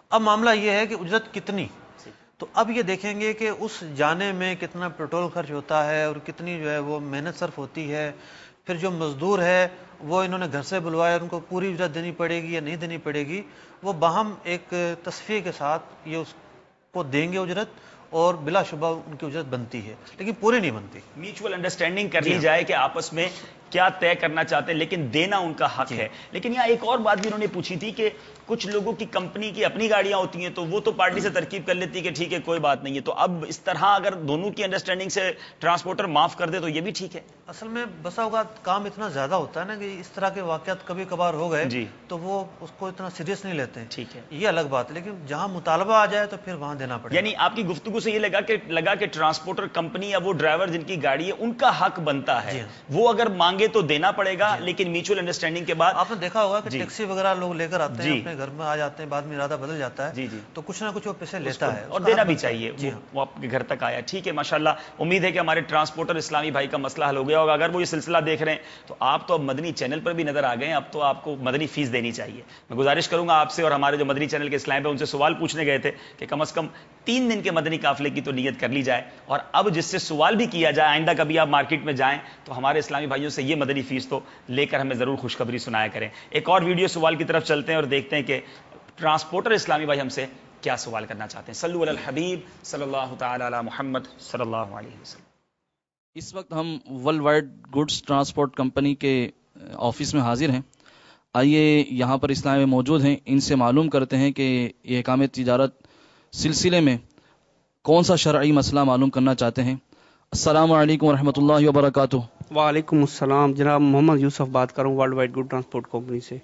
Speaker 3: اب معاملہ یہ ہے کہ اجرت کتنی، تو اب یہ دیکھیں گے کہ اس جانے میں کتنا پیٹرول خرچ ہوتا ہے اور کتنی جو ہے وہ محنت صرف ہوتی ہے، پھر جو مزدور ہے وہ انہوں نے گھر سے بلوایا، ان کو پوری اجرت دینی پڑے گی یا نہیں دینی پڑے گی، وہ باہم ایک تصفیے کے ساتھ یہ اس کو دیں گے اجرت، اور بلا شبہ ان کی اجرت بنتی ہے، لیکن پوری نہیں بنتی۔
Speaker 2: میوچول انڈرسٹینڈنگ کر لی جائے کہ آپس میں کیا طے کرنا چاہتے ہیں، لیکن دینا ان کا حق ہے۔ لیکن یہاں ایک اور بات بھی انہوں نے پوچھی تھی کہ کچھ لوگوں کی کمپنی کی اپنی گاڑیاں ہوتی ہیں تو وہ تو پارٹی سے ترکیب کر لیتی ہے کہ ٹھیک ہے کوئی بات نہیں ہے، تو اب اس طرح اگر دونوں کی انڈرسٹینڈنگ سے ٹرانسپورٹر معاف کر دے تو یہ بھی ٹھیک ہے؟
Speaker 3: اصل میں بسا اوقات کام اتنا زیادہ ہوتا ہے نا کہ اس طرح کے واقعات کبھی کبھار ہو گئے
Speaker 2: جی
Speaker 3: تو وہ اس کو اتنا سیریس نہیں لیتے ہیں،
Speaker 2: ٹھیک ہے،
Speaker 3: یہ الگ بات ہے، لیکن جہاں مطالبہ آ جائے تو پھر وہاں دینا پڑے گا۔
Speaker 2: یعنی آپ کی گفتگو سے یہ لگا کہ ٹرانسپورٹر کمپنی یا وہ ڈرائیور جن کی گاڑی ہے ان کا حق بنتا ہے، وہ اگر مانگے تو دینا پڑے گا، لیکن میوچول انڈرسٹینڈنگ کے بعد
Speaker 3: آپ نے دیکھا ہوگا کہ ٹیکسی وغیرہ لوگ لے کر آتے ہیں، اپنے گھر میں آ جاتے ہیں، بعد میں ارادہ بدل جاتا ہے، تو کچھ نہ کچھ وہ پیسے لیتا ہے
Speaker 2: اور دینا بھی چاہیے، وہ آپ کے گھر تک آیا۔ ٹھیک ہے، ماشاءاللہ، امید ہے کہ ہمارے ٹرانسپورٹر اسلامی بھائی کا مسئلہ حل ہو گیا ہوگا۔ اگر وہ یہ سلسلہ دیکھ رہے ہیں تو آپ تو اب مدنی چینل پر بھی نظر آ گئے ہیں، اب تو آپ کو مدنی فیس دینی چاہیے۔ میں گزارش کروں گا آپ سے اور ہمارے جو مدنی چینل کے اسلام پہ ان سے سوال پوچھنے گئے تھے کہ کم از کم 3 دن کے مدنی قافلے کی تو نیت کر لی جائے، اور اب جس سے سوال بھی کیا جائے آئندہ کبھی آپ مارکیٹ میں جائیں تو ہمارے اسلامی بھائیوں سے یہ مدنی فیس تو لے کر ہمیں ضرور خوشخبری سنایا کریں۔ ایک اور ویڈیو سوال کی طرف چلتے ہیں اور دیکھتے ہیں کہ ٹرانسپورٹر اسلامی بھائی ہم سے کیا سوال کرنا چاہتے ہیں۔ صلو علی الحبیب صلی اللہ تعالی علی محمد صلی اللہ علیہ وسلم۔
Speaker 5: اس وقت ہم world wide goods transport company کے آفس میں حاضر ہیں۔ آئیے یہاں پر اسلام میں موجود ہیں، ان سے معلوم کرتے ہیں کہ یہ احکام تجارت سلسلے میں کون سا شرعی مسئلہ معلوم کرنا چاہتے ہیں۔ السلام علیکم ورحمۃ اللہ وبرکاتہ۔
Speaker 7: وعلیکم السلام، جناب محمد یوسف بات کر رہا ہوں world wide good transport company سے۔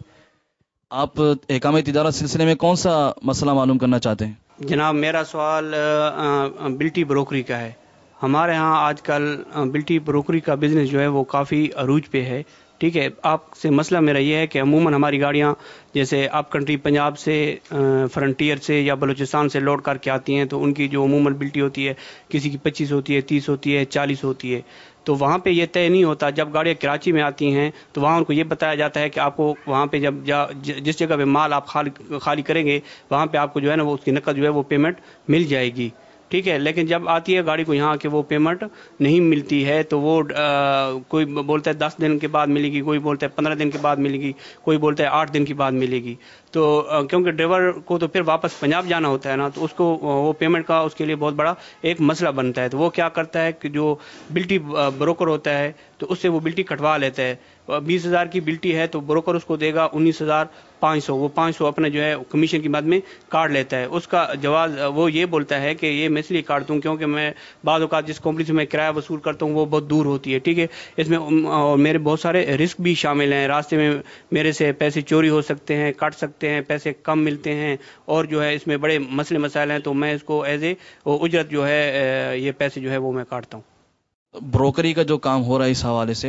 Speaker 5: آپ احکام تجارت سلسلے میں کون سا مسئلہ معلوم کرنا چاہتے ہیں؟
Speaker 7: جناب میرا سوال بلٹی بروکری کا ہے۔ ہمارے ہاں آج کل بلٹی بروکری کا بزنس جو ہے وہ کافی عروج پہ ہے، ٹھیک ہے۔ آپ سے مسئلہ میرا یہ ہے کہ عموماً ہماری گاڑیاں جیسے آپ کنٹری پنجاب سے، فرنٹیئر سے یا بلوچستان سے لوڈ کر کے آتی ہیں، تو ان کی جو عموماً بلٹی ہوتی ہے کسی کی 25 ہوتی ہے، 30 ہوتی ہے، 40 ہوتی ہے، تو وہاں پہ یہ طے نہیں ہوتا۔ جب گاڑیاں کراچی میں آتی ہیں تو وہاں ان کو یہ بتایا جاتا ہے کہ آپ کو وہاں پہ جس جگہ پہ مال آپ خالی کریں گے وہاں پہ آپ کو جو ہے نا وہ اس کی نقد جو ہے وہ پیمنٹ مل جائے گی، ٹھیک ہے۔ لیکن جب آتی ہے گاڑی کو یہاں کہ وہ پیمنٹ نہیں ملتی ہے، تو وہ کوئی بولتا ہے 10 دن کے بعد ملے گی، کوئی بولتا ہے 15 دن کے بعد ملے گی، کوئی بولتا ہے 8 دن کے بعد ملے گی۔ تو کیونکہ ڈرائیور کو تو پھر واپس پنجاب جانا ہوتا ہے نا، تو اس کو وہ پیمنٹ کا اس کے لیے بہت بڑا ایک مسئلہ بنتا ہے۔ تو وہ کیا کرتا ہے کہ جو بلٹی بروکر ہوتا ہے تو اس سے وہ بلٹی کٹوا لیتا ہے۔ 20,000 کی بلٹی ہے تو بروکر اس کو دے گا 19,500، وہ 500 اپنے جو ہے کمیشن کی مد میں کاٹ لیتا ہے۔ اس کا جواز وہ یہ بولتا ہے کہ یہ میں اس لیے کاٹتا ہوں کیونکہ میں بعض اوقات جس کمپنی سے میں کرایہ وصول کرتا ہوں وہ بہت دور ہوتی ہے، ٹھیک ہے۔ اس میں میرے بہت سارے رسک بھی شامل ہیں، راستے میں میرے سے پیسے چوری ہو سکتے ہیں، کٹ سکتے ہیں، پیسے کم ملتے ہیں، اور جو ہے اس میں بڑے مسئلے مسائل ہیں، تو میں اس کو ایز اے اجرت جو ہے یہ پیسے جو ہے وہ میں کاٹتا ہوں۔
Speaker 5: بروکری کا جو کام ہو رہا ہے اس حوالے سے،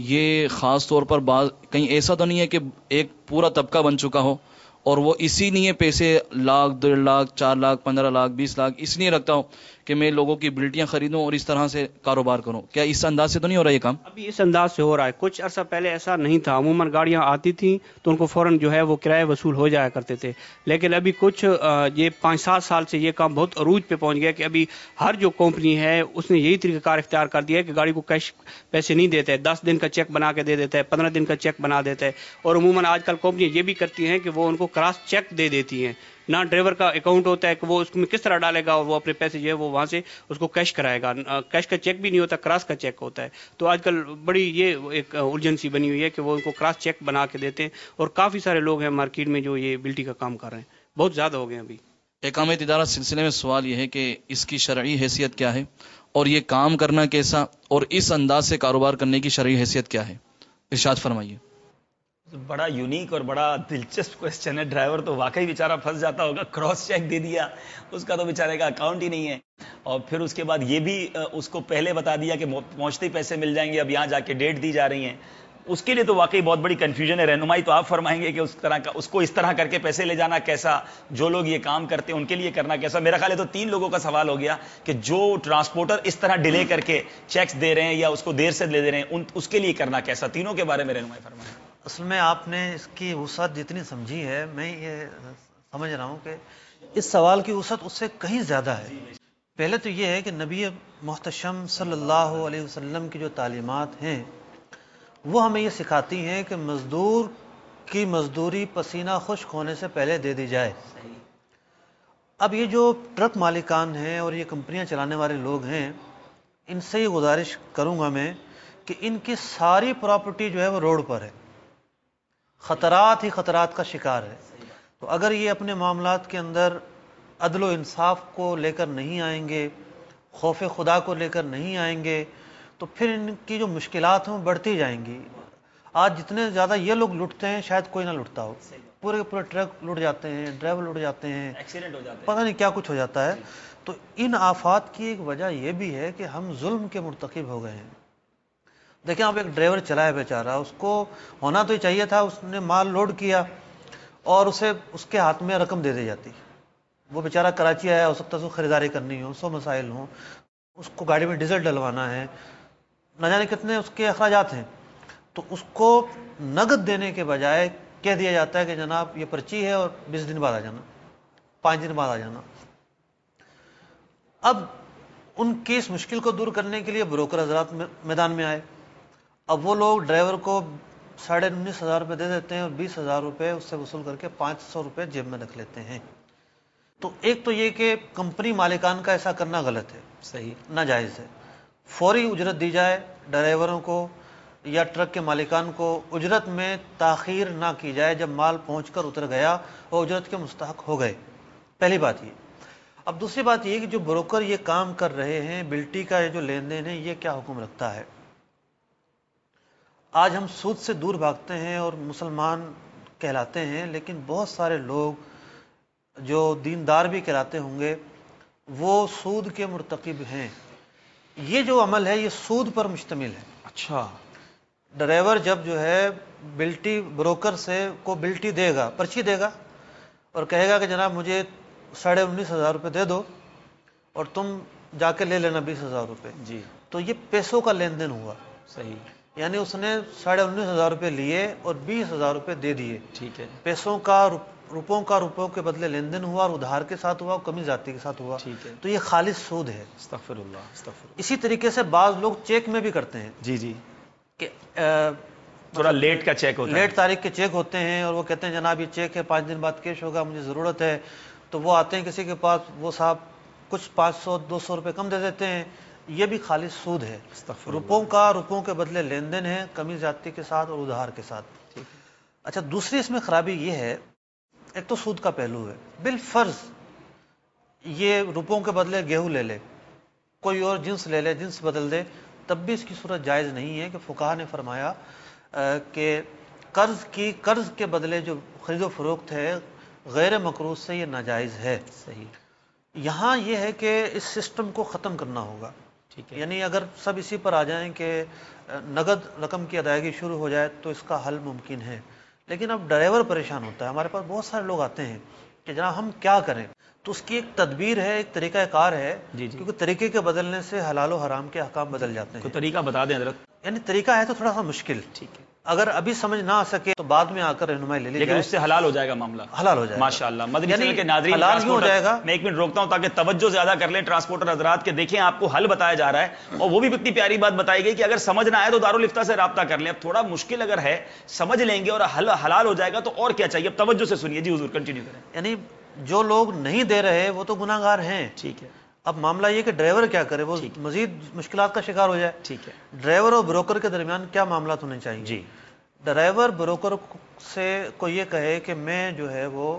Speaker 5: یہ خاص طور پر کہیں ایسا تو نہیں ہے کہ ایک پورا طبقہ بن چکا ہو اور وہ اسی لیے پیسے 1,00,000 1,50,000 4,00,000 15,00,000 20,00,000 اس لیے رکھتا ہو کہ میں لوگوں کی بلٹیاں خریدوں اور اس طرح سے کاروبار کروں؟ کیا اس انداز سے تو نہیں ہو رہا یہ کام؟
Speaker 7: ابھی اس انداز سے ہو رہا ہے، کچھ عرصہ پہلے ایسا نہیں تھا۔ عموماً گاڑیاں آتی تھیں تو ان کو فوراً جو ہے وہ کرایہ وصول ہو جایا کرتے تھے، لیکن ابھی کچھ یہ 5-7 سال سے یہ کام بہت عروج پہ پہنچ گیا کہ ابھی ہر جو کمپنی ہے اس نے یہی طریقہ کار اختیار کر دیا ہے کہ گاڑی کو کیش پیسے نہیں دیتے ہیں، 10 دن کا چیک بنا کے دے دیتا ہے، 15 دن کا چیک بنا دیتا ہے، اور عموماً آج کل کمپنیاں یہ بھی کرتی ہیں کہ وہ ان کو کراس چیک دے دیتی ہیں، نہ ڈرائیور کا اکاؤنٹ ہوتا ہے کہ وہ اس میں کس طرح ڈالے گا اور وہ اپنے پیسے جو ہے وہ وہاں سے اس کو کیش کرائے گا، کیش کا چیک بھی نہیں ہوتا، کراس کا چیک ہوتا ہے۔ تو آج کل بڑی یہ ایک الجھن سی بنی ہوئی ہے کہ وہ ان کو کراس چیک بنا کے دیتے ہیں، اور کافی سارے لوگ ہیں مارکیٹ میں جو یہ بلٹی کا کام کر رہے ہیں، بہت زیادہ ہو گئے ہیں ابھی۔
Speaker 5: احکام تجارت سلسلے میں سوال یہ ہے کہ اس کی شرعی حیثیت کیا ہے اور یہ کام کرنا کیسا، اور اس انداز سے کاروبار کرنے کی شرعی حیثیت کیا ہے؟ ارشاد فرمائیے۔
Speaker 2: بڑا یونیک اور بڑا دلچسپ کوسچن ہے۔ ڈرائیور تو واقعی بیچارہ پھنس جاتا ہوگا، کراس چیک دے دیا، اس کا تو بیچارے کا اکاؤنٹ ہی نہیں ہے، اور پھر اس کے بعد یہ بھی اس کو پہلے بتا دیا کہ پہنچتے ہی پیسے مل جائیں گے، اب یہاں جا کے ڈیٹ دی جا رہی ہیں۔ اس کے لیے تو واقعی بہت بڑی کنفیوژن ہے۔ رہنمائی تو آپ فرمائیں گے کہ اس کو اس طرح کر کے پیسے لے جانا کیسا، جو لوگ یہ کام کرتے ہیں ان کے لیے کرنا کیسا۔ میرا خیال ہے تو 3 لوگوں کا سوال ہو گیا کہ جو ٹرانسپورٹر اس طرح ڈیلے کر کے چیکس دے رہے ہیں یا اس کو دیر سے لے دے رہے ہیں اس کے لیے کرنا کیسا۔ تینوں کے بارے میں رہنمائی فرمائیں۔
Speaker 3: اصل میں آپ نے اس کی وسعت جتنی سمجھی ہے، میں یہ سمجھ رہا ہوں کہ اس سوال کی وسعت اس سے کہیں زیادہ ہے. پہلے تو یہ ہے کہ نبی محتشم صلی اللہ علیہ وسلم کی جو تعلیمات ہیں وہ ہمیں یہ سکھاتی ہیں کہ مزدور کی مزدوری پسینہ خشک ہونے سے پہلے دے دی جائے. اب یہ جو ٹرک مالکان ہیں اور یہ کمپنیاں چلانے والے لوگ ہیں، ان سے یہ گزارش کروں گا میں کہ ان کی ساری پراپرٹی جو ہے وہ روڈ پر ہے، خطرات ہی خطرات کا شکار ہے. تو اگر یہ اپنے معاملات کے اندر عدل و انصاف کو لے کر نہیں آئیں گے، خوف خدا کو لے کر نہیں آئیں گے، تو پھر ان کی جو مشکلات ہیں وہ بڑھتی جائیں گی. آج جتنے زیادہ یہ لوگ لٹتے ہیں شاید کوئی نہ لٹتا ہو. پورے پورے ٹرک لٹ جاتے ہیں، ڈرائیور لٹ جاتے ہیں،
Speaker 2: ایکسیڈنٹ ہو جاتے ہیں،
Speaker 3: پتہ نہیں کیا کچھ ہو جاتا ہے. تو ان آفات کی ایک وجہ یہ بھی ہے کہ ہم ظلم کے مرتکب ہو گئے ہیں. دیکھیں آپ، ایک ڈرائیور چلایا بیچارہ، اس کو ہونا تو چاہیے تھا اس نے مال لوڈ کیا اور اسے اس کے ہاتھ میں رقم دے دی جاتی. وہ بیچارہ کراچی آیا، ہو سکتا ہے اس کو خریداری کرنی ہو، 100 مسائل ہوں، اس کو گاڑی میں ڈیزل ڈلوانا ہے، نہ جانے کتنے اس کے اخراجات ہیں. تو اس کو نقد دینے کے بجائے کہہ دیا جاتا ہے کہ جناب یہ پرچی ہے اور 20 دن بعد آ جانا، 5 دن بعد آ جانا. اب ان کی اس مشکل کو دور کرنے کے لیے بروکر حضرات میدان میں آئے. اب وہ لوگ ڈرائیور کو 19,500 روپے دے دیتے ہیں اور 20,000 روپے اس سے وصول کر کے 500 روپے جیب میں رکھ لیتے ہیں. تو ایک تو یہ کہ کمپنی مالکان کا ایسا کرنا غلط ہے،
Speaker 2: صحیح،
Speaker 3: ناجائز ہے. فوری اجرت دی جائے ڈرائیوروں کو یا ٹرک کے مالکان کو، اجرت میں تاخیر نہ کی جائے. جب مال پہنچ کر اتر گیا وہ اجرت کے مستحق ہو گئے. پہلی بات یہ. اب دوسری بات یہ کہ جو بروکر یہ کام کر رہے ہیں، بلٹی کا یہ جو لین دین ہے، یہ کیا حکم رکھتا ہے. آج ہم سود سے دور بھاگتے ہیں اور مسلمان کہلاتے ہیں، لیکن بہت سارے لوگ جو دیندار بھی کہلاتے ہوں گے وہ سود کے مرتکب ہیں. یہ جو عمل ہے یہ سود پر مشتمل ہے.
Speaker 2: اچھا،
Speaker 3: ڈرائیور جب جو ہے بلٹی بروکر سے کو بلٹی دے گا، پرچی دے گا اور کہے گا کہ جناب مجھے 19,500 روپے دے دو اور تم جا کے لے لینا 20,000 روپے،
Speaker 2: جی،
Speaker 3: تو یہ پیسوں کا لین دین ہوا.
Speaker 2: صحیح،
Speaker 3: یعنی اس نے 19,500 روپے لیے اور 20,000 روپے دے دیے.
Speaker 2: ٹھیک ہے،
Speaker 3: پیسوں کا روپوں کے بدلے لین دین ہوا اور ادھار کے ساتھ ہوا اور کمی زیادتی کے ساتھ ہوا.
Speaker 2: ٹھیک ہے،
Speaker 3: تو یہ خالص سود ہے.
Speaker 2: استغفر اللہ، استغفر اللہ.
Speaker 3: اسی طریقے سے بعض لوگ چیک میں بھی کرتے ہیں
Speaker 2: جی جی،
Speaker 3: کہ
Speaker 2: تھوڑا لیٹ کا چیک ہوتا ہے،
Speaker 3: لیٹ تاریخ کے چیک ہوتے ہیں اور وہ کہتے ہیں جناب یہ چیک ہے 5 دن بعد کیش ہوگا، مجھے ضرورت ہے. تو وہ آتے ہیں کسی کے پاس، وہ صاحب کچھ 500-200 روپے کم دے دیتے ہیں. یہ بھی خالص سود ہے. روپوں کے بدلے لین دین ہے، کمی زیادتی کے ساتھ اور ادھار کے ساتھ. اچھا، دوسری اس میں خرابی یہ ہے، ایک تو سود کا پہلو ہے. بالفرض یہ روپوں کے بدلے گیہوں لے لے، کوئی اور جنس لے لے، جنس بدل دے، تب بھی اس کی صورت جائز نہیں ہے. کہ فقہا نے فرمایا کہ قرض کے بدلے جو خرید و فروخت ہے غیر مقروض سے یہ ناجائز ہے.
Speaker 2: صحیح.
Speaker 3: یہاں یہ ہے کہ اس سسٹم کو ختم کرنا ہوگا.
Speaker 2: ٹھیک ہے،
Speaker 3: یعنی اگر سب اسی پر آ جائیں کہ نقد رقم کی ادائیگی شروع ہو جائے تو اس کا حل ممکن ہے. لیکن اب ڈرائیور پریشان ہوتا ہے. ہمارے پاس بہت سارے لوگ آتے ہیں کہ جناب ہم کیا کریں. تو اس کی ایک تدبیر ہے، ایک طریقہ کار ہے.
Speaker 2: جی جی،
Speaker 3: کیونکہ طریقے کے بدلنے سے حلال و حرام کے احکام بدل جاتے ہیں.
Speaker 2: کوئی طریقہ بتا دیں حضرت.
Speaker 3: یعنی طریقہ ہے تو تھوڑا سا مشکل.
Speaker 2: ٹھیک ہے،
Speaker 3: اگر ابھی سمجھ نہ آ سکے تو بعد میں آ کر رہنمائی لے لی
Speaker 2: لیکن
Speaker 3: جائے،
Speaker 2: اس سے حلال ہو جائے گا معاملہ.
Speaker 3: حلال ہو جائے گا.
Speaker 2: ماشاءاللہ. مدنی
Speaker 3: یعنی
Speaker 2: چینل کے ناظرین،
Speaker 3: حلال کیوں ہو جائے گا؟
Speaker 2: میں 1 منٹ روکتا ہوں تاکہ توجہ زیادہ کر لیں ٹرانسپورٹر حضرات کے. دیکھیں آپ کو حل بتایا جا رہا ہے اور وہ بھی اتنی پیاری بات بتائی گئی کہ اگر سمجھ نہ آئے تو دارالفتہ سے رابطہ کر لیں. اب تھوڑا مشکل اگر ہے سمجھ لیں گے اور حلال ہو جائے گا تو اور کیا چاہیے. اب توجہ سے سنیے. جی حضور کنٹینیو کریں.
Speaker 3: یعنی جو لوگ نہیں دے رہے وہ تو گناہ گار ہیں.
Speaker 2: ٹھیک ہے.
Speaker 3: اب معاملہ یہ کہ ڈرائیور کیا کرے، وہ مزید مشکلات کا شکار ہو جائے.
Speaker 2: ٹھیک ہے.
Speaker 3: ڈرائیور اور بروکر کے درمیان کیا معاملات ہونے چاہیے؟
Speaker 2: جی،
Speaker 3: ڈرائیور بروکر سے کو یہ کہے کہ میں جو ہے وہ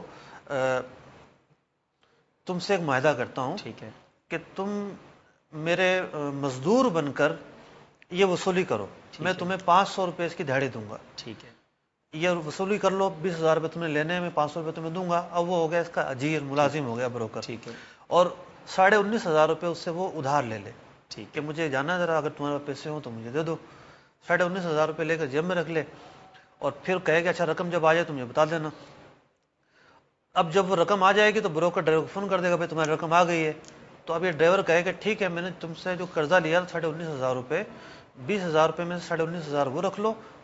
Speaker 3: تم سے ایک معاہدہ کرتا ہوں،
Speaker 2: ٹھیک ہے،
Speaker 3: کہ تم میرے مزدور بن کر یہ وصولی کرو. میں تمہیں 500 روپے اس کی دہاڑی دوں گا.
Speaker 2: ٹھیک ہے،
Speaker 3: یہ وصولی کر لو. 20,000 روپے تمہیں لینے ہیں، میں 500 روپے تمہیں دوں گا. اب وہ ہو گیا اس کا اجیر، ملازم ہو گیا بروکر.
Speaker 2: ٹھیک ہے،
Speaker 3: اور 19,500 روپے اس سے وہ ادھار لے لے.
Speaker 2: ٹھیک
Speaker 3: کہ مجھے جانا ذرا، اگر تمہارے پیسے ہوں تو مجھے دے دو. 19,500 روپے لے کر جیب میں رکھ لے اور پھر کہے کہ اچھا رقم جب آ جائے تو مجھے بتا دینا. اب جب وہ رقم آ جائے گی تو بروکر ڈرائیور کو فون کر دے گا بھائی تمہاری رقم آ گئی ہے. تو اب یہ ڈرائیور کہے کہ ٹھیک ہے، میں نے تم سے جو قرضہ لیا 19,500 روپے، 20,000 روپے میں سے 19,500 وہ رکھ لو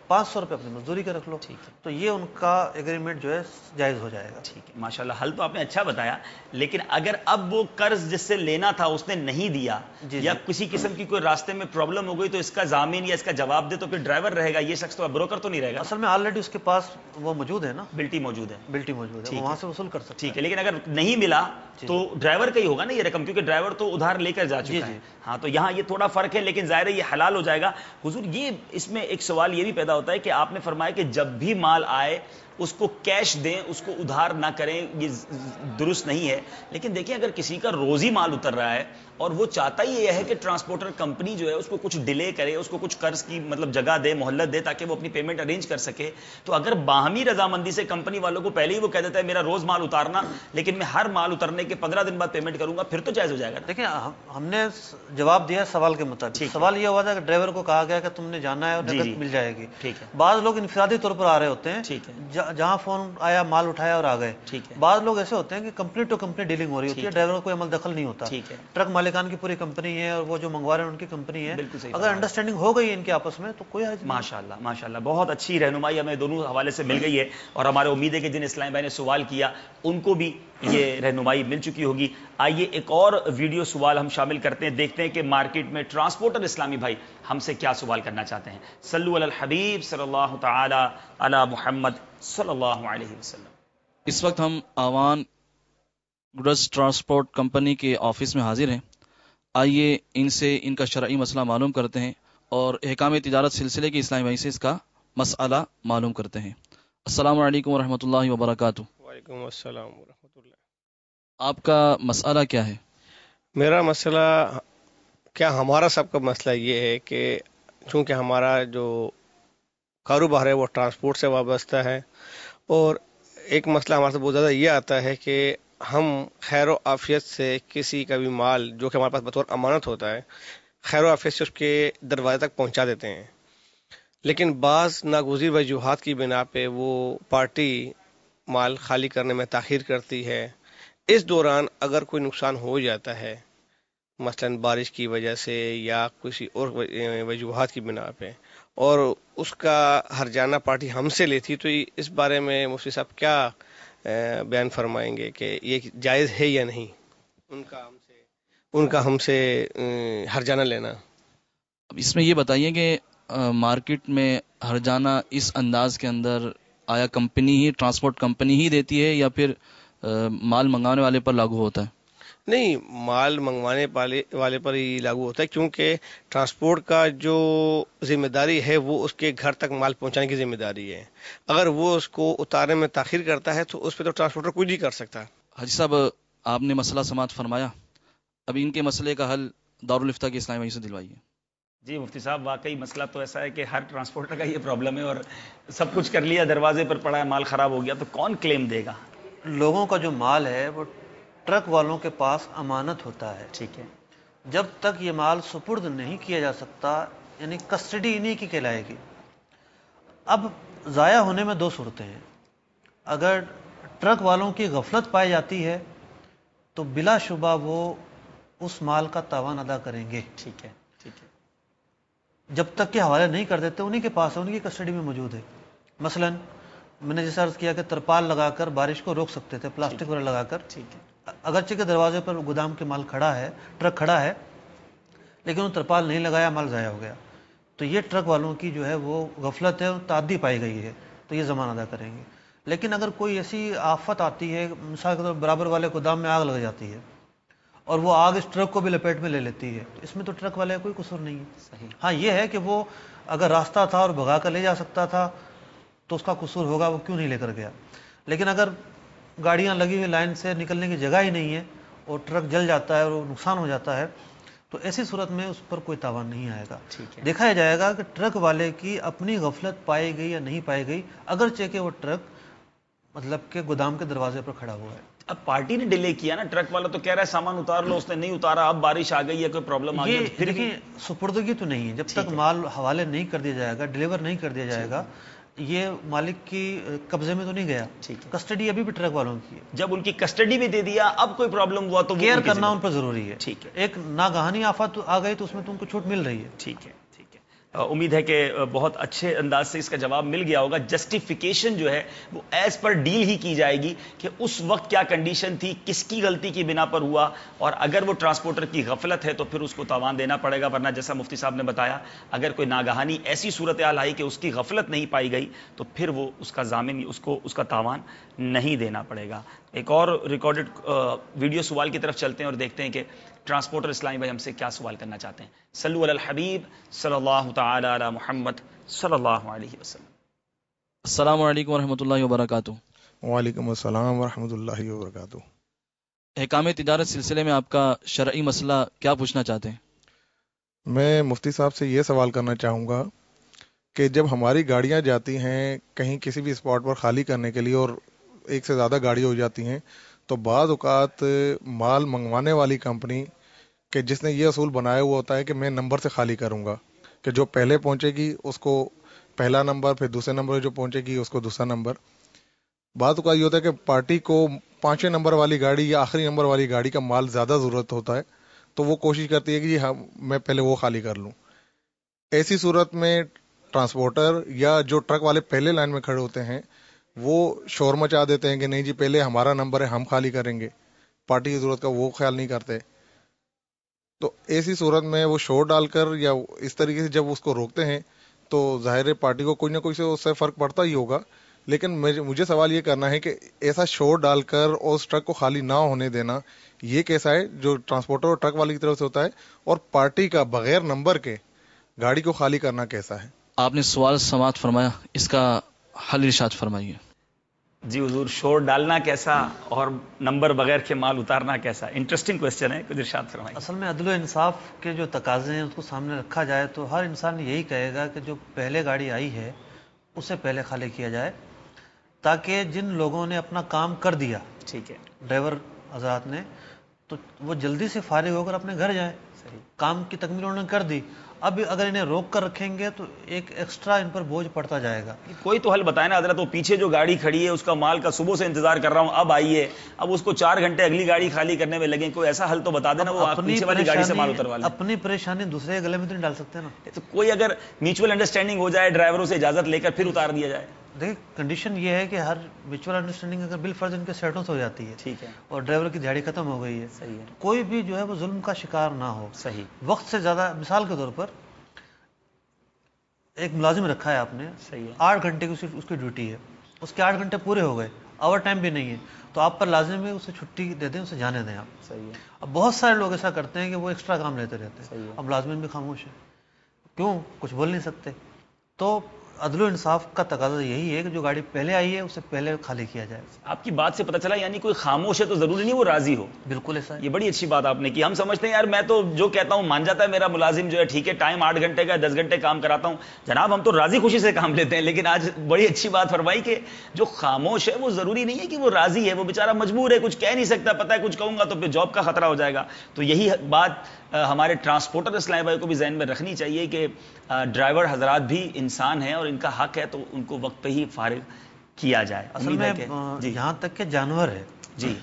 Speaker 3: 500 روپے اپنی مزدوری کے رکھ لو.
Speaker 2: ٹھیک ہے.
Speaker 3: تو یہ ان کا ایگریمنٹ جو ہے جائز ہو جائے گا.
Speaker 2: ٹھیک ہے ماشاءاللہ حل تو آپ نے اچھا بتایا. لیکن اگر اب وہ قرض جس سے لینا تھا اس نے نہیں دیا یا کسی قسم کی کوئی راستے میں پرابلم ہو گئی تو اس کا ضامن یا اس کا جواب دے تو پھر ڈرائیور رہے گا, یہ شخص تو بروکر تو نہیں رہے گا.
Speaker 3: اصل میں آلریڈی اس کے پاس وہ موجود ہے نا,
Speaker 2: بلٹی موجود ہے.
Speaker 3: بلٹی موجود ہے, وہ وہاں سے وصول کر سکتا ہے.
Speaker 2: ٹھیک ہے. لیکن اگر نہیں ملا تو ڈرائیور کا ہی ہوگا نا یہ رقم, کیونکہ ڈرائیور تو ادھار لے کر جا چکا ہے. ہاں تو یہاں یہ تھوڑا فرق ہے, لیکن ظاہر ہے یہ حلال ہو جائے گا. حضور یہ اس میں ایک سوال یہ بھی پیدا ہوتا ہے کہ آپ نے فرمایا کہ جب بھی مال آئے اس کو کیش دیں, اس کو ادھار نہ کریں, یہ درست نہیں ہے. لیکن دیکھیں اگر کسی کا روزی مال اتر رہا ہے اور وہ چاہتا ہی یہ ہے کہ ٹرانسپورٹر کمپنی جو ہے اس کو کچھ ڈیلے کرے, اس کو کچھ قرض کی مطلب جگہ دے, مہلت دے تاکہ وہ اپنی پیمنٹ ارینج کر سکے, تو اگر باہمی رضامندی سے کمپنی والوں کو پہلے ہی وہ کہہ دیتا ہے میرا روز مال اتارنا لیکن میں ہر مال اترنے کے 15 دن بعد پیمنٹ کروں گا, پھر تو جائز ہو جائے گا.
Speaker 3: دیکھیں ہم نے جواب دیا سوال کے مطابق. سوال یہ ہوا تھا کہ ڈرائیور کو کہا گیا کہ تم نے جانا ہے اور نقد مل جائے گی.
Speaker 2: ٹھیک ہے.
Speaker 3: بعض لوگ انفرادی طور پر آ رہے ہوتے ہیں,
Speaker 2: ٹھیک ہے,
Speaker 3: جہاں فون آیا مال اٹھایا اور آ گئے.
Speaker 2: ٹھیک ہے.
Speaker 3: بعض لوگ ایسے ہوتے ہیں کہ کمپنی ٹو کمپنی ڈیلنگ ہو رہی ہوتی ہے, ڈرائیور کو کوئی عمل دخل نہیں ہوتا.
Speaker 2: ٹھیک ہے.
Speaker 3: ٹرک مالکان کی پوری کمپنی ہے اور وہ جو منگوا رہے ہیں ان کی کمپنی ہے.
Speaker 2: بالکل صحیح.
Speaker 3: اگر انڈرسٹینڈنگ ہو گئی ان کے آپس میں تو کوئی حرج نہیں.
Speaker 2: ماشاءاللہ ماشاءاللہ بہت اچھی رہنمائی ہمیں دونوں حوالے سے مل گئی ہے, اور ہمارے امید ہے کہ جن اسلام بھائی نے سوال کیا ان کو بھی یہ رہنمائی مل چکی ہوگی. آئیے ایک اور ویڈیو سوال ہم شامل کرتے ہیں, دیکھتے ہیں کہ مارکیٹ میں ٹرانسپورٹر اسلامی بھائی ہم سے کیا سوال کرنا چاہتے ہیں. صلو علی الحبیب صلی اللہ تعالی علی محمد صلی اللہ علیہ وسلم.
Speaker 5: اس وقت ہم آوان گڈس ٹرانسپورٹ کمپنی کے آفس میں حاضر ہیں. آئیے ان سے ان کا شرعی مسئلہ معلوم کرتے ہیں اور احکام تجارت سلسلے کے اسلامی بھائی سے اس کا مسئلہ معلوم کرتے ہیں. السلام علیکم ورحمۃ اللہ وبرکاتہ.
Speaker 8: وعلیکم السلام ورحمۃ اللہ.
Speaker 5: آپ کا مسئلہ کیا ہے؟
Speaker 8: میرا مسئلہ کیا, ہمارا سب کا مسئلہ یہ ہے کہ چونکہ ہمارا جو کاروبار ہے وہ ٹرانسپورٹ سے وابستہ ہے, اور ایک مسئلہ ہمارے سے بہت زیادہ یہ آتا ہے کہ ہم خیر و عافیت سے کسی کا بھی مال جو کہ ہمارے پاس بطور امانت ہوتا ہے, خیر و عافیت سے اس کے دروازے تک پہنچا دیتے ہیں, لیکن بعض ناگزیر وجوہات کی بنا پہ وہ پارٹی مال خالی کرنے میں تاخیر کرتی ہے. اس دوران اگر کوئی نقصان ہو جاتا ہے, مثلا بارش کی وجہ سے یا کسی اور وجوہات کی بنا پہ, اور اس کا ہرجانہ پارٹی ہم سے لیتی, تو اس بارے میں مفتی صاحب کیا بیان فرمائیں گے کہ یہ جائز ہے یا نہیں ان کا ہم سے ہرجانہ لینا؟
Speaker 5: اب اس میں یہ بتائیے کہ مارکیٹ میں ہرجانہ اس انداز کے اندر آیا کمپنی ہی, ٹرانسپورٹ کمپنی ہی دیتی ہے یا پھر مال منگانے والے پر لاگو ہوتا ہے؟
Speaker 8: نہیں, مال منگوانے والے پر ہی لاگو ہوتا ہے, کیونکہ ٹرانسپورٹ کا جو ذمہ داری ہے وہ اس کے گھر تک مال پہنچانے کی ذمہ داری ہے. اگر وہ اس کو اتارنے میں تاخیر کرتا ہے تو اس پہ تو ٹرانسپورٹر کچھ نہیں کر سکتا.
Speaker 5: حاجی صاحب آپ نے مسئلہ سماعت فرمایا, اب ان کے مسئلے کا حل دارالفتہ کے اسلامی بھائی سے دلوائیے.
Speaker 2: جی مفتی صاحب, واقعی مسئلہ تو ایسا ہے کہ ہر ٹرانسپورٹر کا یہ پرابلم ہے, اور سب کچھ کر لیا, دروازے پر پڑا ہے, مال خراب ہو گیا, تو کون کلیم دے گا؟
Speaker 3: لوگوں کا جو مال ہے وہ ٹرک والوں کے پاس امانت ہوتا ہے.
Speaker 2: ٹھیک ہے.
Speaker 3: جب تک یہ مال سپرد نہیں کیا جا سکتا, یعنی کسٹڈی انہی کی کہلائے گی. اب ضائع ہونے میں دو صورتیں ہیں. اگر ٹرک والوں کی غفلت پائی جاتی ہے تو بلا شبہ وہ اس مال کا تاوان ادا کریں گے.
Speaker 2: ٹھیک ہے. ٹھیک ہے.
Speaker 3: جب تک کہ حوالے نہیں کر دیتے, انہی کے پاس ہے, ان کی کسٹڈی میں موجود ہے. مثلا میں نے جیسا عرض کیا کہ ترپال لگا کر بارش کو روک سکتے تھے, پلاسٹک وغیرہ لگا کر.
Speaker 2: ٹھیک ہے.
Speaker 3: اگرچہ کے دروازے پر گودام کے مال کھڑا ہے, ٹرک کھڑا ہے, لیکن وہ ترپال نہیں لگایا, مال ضائع ہو گیا. تو یہ ٹرک والوں کی جو ہے وہ غفلت ہے, تعدی پائی گئی ہے, تو یہ ضمان ادا کریں گے. لیکن اگر کوئی ایسی آفت آتی ہے, مثال کے طور پر برابر والے گودام میں آگ لگ جاتی ہے اور وہ آگ اس ٹرک کو بھی لپیٹ میں لے لیتی ہے, تو اس میں تو ٹرک والے کا کوئی قصور نہیں ہے.
Speaker 2: صحیح.
Speaker 3: ہاں یہ ہے کہ وہ اگر راستہ تھا اور بھگا کر لے جا سکتا تھا تو اس کا قصور ہوگا, وہ کیوں نہیں لے کر گیا. لیکن اگر گاڑیاں لگی ہوئی لائن سے نکلنے کی جگہ ہی نہیں ہے اور ٹرک جل جاتا ہے اور وہ نقصان ہو جاتا ہے, تو ایسی صورت میں اس پر کوئی تاوان نہیں آئے گا. دیکھا جائے گا کہ ٹرک والے کی اپنی غفلت پائی گئی یا نہیں پائی گئی, اگرچہ کہ وہ ٹرک مطلب کہ گودام کے دروازے پر کھڑا ہوا ہے.
Speaker 2: اب پارٹی نے ڈیلے کیا نا, ٹرک والا تو کہہ رہا ہے سامان اتار لو, اس نے نہیں اتارا, اب بارش آ گئی ہے, کوئی پرابلم آ گئی.
Speaker 3: پھر دیکھیں سپردگی تو نہیں ہے, جب تک مال حوالے نہیں کر دیا جائے گا, ڈیلیور نہیں کر دیا جائے گا, یہ مالک کی قبضے میں تو نہیں گیا. کسٹڈی ابھی بھی ٹرک والوں کی ہے.
Speaker 2: جب ان کی کسٹڈی بھی دے دیا, اب کوئی پرابلم ہوا تو
Speaker 3: کیئر کرنا ان پر ضروری ہے.
Speaker 2: ٹھیک ہے.
Speaker 3: ایک ناگہانی آفت آ گئی تو اس میں تم کو چھوٹ مل رہی ہے.
Speaker 2: ٹھیک ہے. ٹھیک ہے. امید ہے کہ بہت اچھے انداز سے اس کا جواب مل گیا ہوگا. جسٹیفیکیشن جو ہے وہ ایز پر ڈیل ہی کی جائے گی کہ اس وقت کیا کنڈیشن تھی, کس کی غلطی کی بنا پر ہوا, اور اگر وہ ٹرانسپورٹر کی غفلت ہے تو پھر اس کو تاوان دینا پڑے گا, ورنہ جیسا مفتی صاحب نے بتایا اگر کوئی ناگہانی ایسی صورتحال آئی کہ اس کی غفلت نہیں پائی گئی تو پھر وہ اس کا ضامن اس کا تاوان نہیں دینا پڑے گا. ایک اور ریکارڈڈ ویڈیو سوال کی طرف چلتے ہیں اور دیکھتے ہیں کہ ٹرانسپورٹر اسلامی بھائی ہم سے کیا سوال کرنا چاہتے ہیں. صلو علی الحبیب صلی اللہ تعالی علی محمد صلی اللہ علیہ وسلم.
Speaker 5: السلام علیکم ورحمۃ اللہ وبرکاتہ.
Speaker 9: وعلیکم السلام ورحمۃ اللہ وبرکاتہ.
Speaker 5: احکام تجارت سلسلے میں آپ کا شرعی مسئلہ کیا پوچھنا چاہتے ہیں؟
Speaker 9: میں مفتی صاحب سے یہ سوال کرنا چاہوں گا کہ جب ہماری گاڑیاں جاتی ہیں کہیں کسی بھی اسپاٹ پر خالی کرنے کے لیے اور ایک سے زیادہ گاڑی ہو جاتی ہیں تو بعض اوقات مال منگوانے والی کمپنی کہ جس نے یہ اصول بنایا ہوا ہوتا ہے کہ میں نمبر سے خالی کروں گا, کہ جو پہلے پہنچے گی اس کو پہلا نمبر, پھر دوسرے نمبر جو پہنچے گی اس کو دوسرا نمبر. بعض اوقات یہ ہوتا ہے کہ پارٹی کو 5ویں نمبر والی گاڑی یا آخری نمبر والی گاڑی کا مال زیادہ ضرورت ہوتا ہے تو وہ کوشش کرتی ہے کہ جی ہاں میں پہلے وہ خالی کر لوں. ایسی صورت میں ٹرانسپورٹر یا جو ٹرک والے پہلے لائن میں کھڑے ہوتے ہیں وہ شور مچا دیتے ہیں کہ نہیں جی پہلے ہمارا نمبر ہے ہم خالی کریں گے, پارٹی کی ضرورت کا وہ خیال نہیں کرتے. تو ایسی صورت میں وہ شور ڈال کر یا اس طریقے سے جب اس کو روکتے ہیں تو ظاہر پارٹی کو کوئی نہ کوئی سے اس سے فرق پڑتا ہی ہوگا, لیکن مجھے سوال یہ کرنا ہے کہ ایسا شور ڈال کر اور اس ٹرک کو خالی نہ ہونے دینا یہ کیسا ہے جو ٹرانسپورٹر اور ٹرک والی کی طرف سے ہوتا ہے, اور پارٹی کا بغیر نمبر کے گاڑی کو خالی کرنا کیسا ہے؟
Speaker 5: آپ نے سوال سماعت فرمایا, اس کا حل ارشاد فرمائیے.
Speaker 2: جی حضور, شور ڈالنا کیسا اور نمبر بغیر کے مال اتارنا کیسا؟ انٹرسٹنگ کوسچن ہے, کچھ ارشاد فرمائیے.
Speaker 3: اصل میں عدل و انصاف کے جو تقاضے ہیں اس کو سامنے رکھا جائے تو ہر انسان یہی کہے گا کہ جو پہلے گاڑی آئی ہے اسے پہلے خالی کیا جائے تاکہ جن لوگوں نے اپنا کام کر دیا,
Speaker 2: ٹھیک ہے,
Speaker 3: ڈرائیور حضرات نے, تو وہ جلدی سے فارغ ہو کر اپنے گھر جائیں. کام کی تکمیل انہوں نے کر دی, اب اگر انہیں روک کر رکھیں گے تو ایک ایکسٹرا ان پر بوجھ پڑتا جائے گا.
Speaker 2: کوئی تو حل بتائے نا حضرت, وہ پیچھے جو گاڑی کھڑی ہے اس کا مال کا صبح سے انتظار کر رہا ہوں, اب آئیے, اب اس کو 4 گھنٹے اگلی گاڑی خالی کرنے میں لگیں, کوئی ایسا حل تو بتا دینا وہ پیچھے والی گاڑی سے مال اتروا لیں.
Speaker 3: اپنی پریشانی دوسرے کے گلے میں تو نہیں ڈال سکتے نا.
Speaker 2: تو کوئی اگر میوچل انڈرسٹینڈنگ ہو جائے, ڈرائیوروں سے اجازت لے کر پھر اتار دیا جائے.
Speaker 3: دیکھیں کنڈیشن یہ ہے کہ ہر میوچل انڈرسٹینڈنگ اگر بالفرض ان کے سیٹوں سے ہو جاتی ہے,
Speaker 2: ٹھیک ہے,
Speaker 3: اور ڈرائیور کی دیہڑی ختم ہو گئی ہے,
Speaker 2: صحیح ہے,
Speaker 3: کوئی بھی جو ہے وہ ظلم کا شکار نہ ہو,
Speaker 2: صحیح,
Speaker 3: وقت سے زیادہ. مثال کے طور پر ایک ملازم رکھا ہے آپ نے,
Speaker 2: صحیح ہے,
Speaker 3: 8 گھنٹے کی اس کی ڈیوٹی ہے, اس کے 8 گھنٹے پورے ہو گئے, اوور ٹائم بھی نہیں ہے, تو آپ پر لازم ہے اسے چھٹی دے دیں, اسے جانے دیں آپ.
Speaker 2: صحیح ہے.
Speaker 3: اب بہت سارے لوگ ایسا کرتے ہیں کہ وہ ایکسٹرا کام لیتے رہتے ہیں.
Speaker 2: صحیح ہے.
Speaker 3: اب ملازمین بھی خاموش ہے, کیوں؟ کچھ بول نہیں سکتے. تو عدل و انصاف کا تقاضا یہی ہے کہ جو گاڑی پہلے آئی ہے اسے پہلے خالی کیا جائے.
Speaker 2: آپ کی بات سے پتہ چلا یعنی کوئی خاموش ہے تو ضروری نہیں وہ راضی ہو.
Speaker 3: بالکل ایسا ہے.
Speaker 2: یہ بڑی اچھی بات آپ نے کی. ہم سمجھتے ہیں یار میں تو جو کہتا ہوں مان جاتا ہے میرا ملازم جو ہے, ٹھیک ہے ٹائم 8 گھنٹے کا 10 گھنٹے کام کراتا ہوں, جناب ہم تو راضی خوشی سے کام لیتے ہیں. لیکن آج بڑی اچھی بات فرمائی کہ جو خاموش ہے وہ ضروری نہیں ہے کہ وہ راضی ہے, وہ بیچارہ مجبور ہے, کچھ کہہ نہیں سکتا, پتہ ہے کچھ کہوں گا تو پھر جاب کا خطرہ ہو جائے گا. تو یہی بات ہمارے ٹرانسپورٹر اسلامی بھائی کو بھی ذہن میں رکھنی چاہیے کہ ڈرائیور حضرات بھی انسان ہیں اور ان کا حق ہے تو ان کو وقت پہ ہی فارغ کیا جائے.
Speaker 3: اصل میں یہاں تک کہ جانور ہے,
Speaker 2: جی,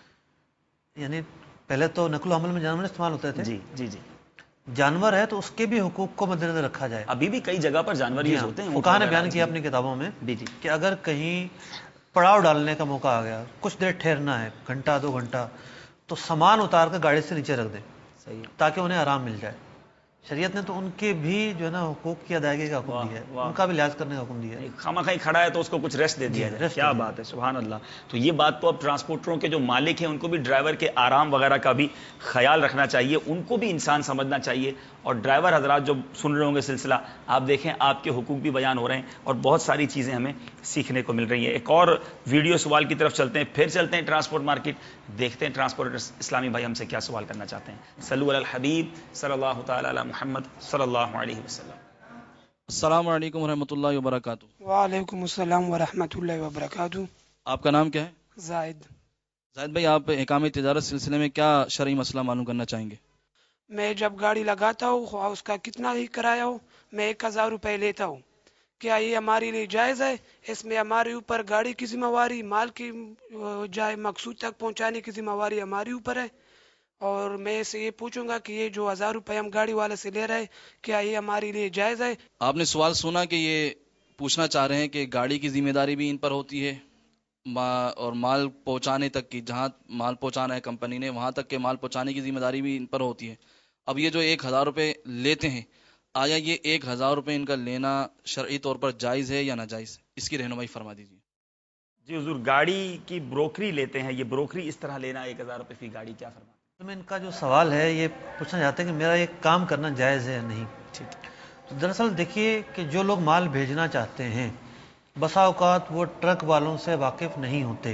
Speaker 3: یعنی پہلے تو نقل و حمل میں جانور استعمال ہوتے تھے,
Speaker 2: جی جی جی,
Speaker 3: جانور ہے تو اس کے بھی حقوق کو مد نظر رکھا جائے.
Speaker 2: ابھی بھی کئی جگہ پر جانور یوز ہوتے ہیں.
Speaker 3: فقہاء نے بیان کیا اپنی کتابوں میں کہ اگر کہیں پڑاؤ ڈالنے کا موقع آ گیا, کچھ دیر ٹھہرنا ہے, گھنٹہ 2 گھنٹہ, تو سامان اتار کر گاڑی سے نیچے رکھ دیں تاکہ انہیں آرام مل جائے. شریعت نے تو ان کے بھی جو ہے نا حقوق کی ادائیگی کا حکم دیا ہے, ان کا بھی لحاظ کرنے کا حکم دیا ہے.
Speaker 2: خامخواہ کھڑا ہے تو اس کو کچھ ریسٹ دے دیا جائے. کیا بات ہے, سبحان اللہ. تو یہ بات تو اب ٹرانسپورٹروں کے جو مالک ہیں ان کو بھی ڈرائیور کے آرام وغیرہ کا بھی خیال رکھنا چاہیے, ان کو بھی انسان سمجھنا چاہیے. اور ڈرائیور حضرات جو سن رہے ہوں گے سلسلہ, آپ دیکھیں آپ کے حقوق بھی بیان ہو رہے ہیں اور بہت ساری چیزیں ہمیں سیکھنے کو مل رہی ہیں. ایک اور ویڈیو سوال کی طرف چلتے ہیں, پھر چلتے ہیں ٹرانسپورٹ مارکیٹ, دیکھتے ہیں ٹرانسپورٹر اسلامی بھائی ہم سے کیا سوال کرنا چاہتے ہیں. صلو علی الحبیب صلی اللہ تعالی علی محمد صلی اللہ علیہ وسلم.
Speaker 5: السلام علیکم ورحمۃ اللہ وبرکاتہ.
Speaker 10: وعلیکم السلام ورحمۃ اللہ وبرکاتہ.
Speaker 5: آپ کا نام کیا ہے؟
Speaker 10: زائد.
Speaker 5: زائد بھائی, آپ احکام تجارت سلسلے میں کیا شرعی مسئلہ معلوم کرنا چاہیں گے؟
Speaker 10: میں جب گاڑی لگاتا ہوں, خواہ اس کا کتنا ہی کرایہ ہو, میں 1000 روپے لیتا ہوں. کیا یہ ہمارے لیے جائز ہے؟ اس میں ہمارے اوپر گاڑی کی ذمہ واری, مال کی جائے مقصود تک پہنچانے کی ذمہ واری ہمارے اوپر ہے, اور میں اسے یہ پوچھوں گا کہ یہ جو 1000 روپے ہم گاڑی والے سے لے رہے کیا یہ ہمارے لیے جائز ہے؟
Speaker 5: آپ نے سوال سنا کہ یہ پوچھنا چاہ رہے ہیں کہ گاڑی کی ذمہ داری بھی ان پر ہوتی ہے اور مال پہنچانے تک کی، جہاں مال پہنچانا ہے کمپنی نے وہاں تک کے مال پہنچانے کی ذمہ داری بھی ان پر ہوتی ہے۔ اب یہ جو 1000 روپے لیتے ہیں، آیا یہ 1000 روپے ان کا لینا شرعی طور پر جائز ہے یا ناجائز؟ اس کی رہنمائی فرما دیجیے۔
Speaker 2: جی حضور، گاڑی کی بروکری لیتے ہیں، یہ بروکری اس طرح لینا 1000 روپے فی گاڑی، کیا فرما؟
Speaker 3: میں ان کا جو سوال ہے یہ پوچھنا چاہتے ہیں کہ میرا یہ کام کرنا جائز ہے یا نہیں۔
Speaker 2: ٹھیک ہے۔
Speaker 3: تو دراصل دیکھیے کہ جو لوگ مال بھیجنا چاہتے ہیں بسا اوقات وہ ٹرک والوں سے واقف نہیں ہوتے،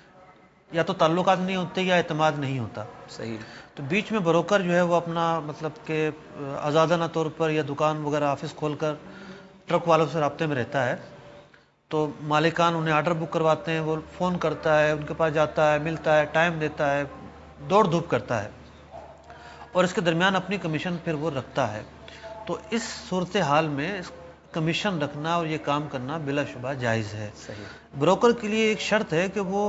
Speaker 3: یا تو تعلقات نہیں ہوتے یا اعتماد نہیں ہوتا۔
Speaker 2: صحیح۔
Speaker 3: تو بیچ میں بروکر جو ہے وہ اپنا مطلب کہ آزادانہ طور پر یا دکان وغیرہ آفس کھول کر ٹرک والوں سے رابطے میں رہتا ہے، تو مالکان انہیں آرڈر بک کرواتے ہیں، وہ فون کرتا ہے، ان کے پاس جاتا ہے، ملتا ہے، ٹائم دیتا ہے، دوڑ دھوپ کرتا ہے، اور اس کے درمیان اپنی کمیشن پھر وہ رکھتا ہے۔ تو اس صورتحال میں کمیشن رکھنا اور یہ کام کرنا بلا شبہ جائز ہے۔
Speaker 2: صحیح۔
Speaker 3: بروکر کے لیے ایک شرط ہے کہ وہ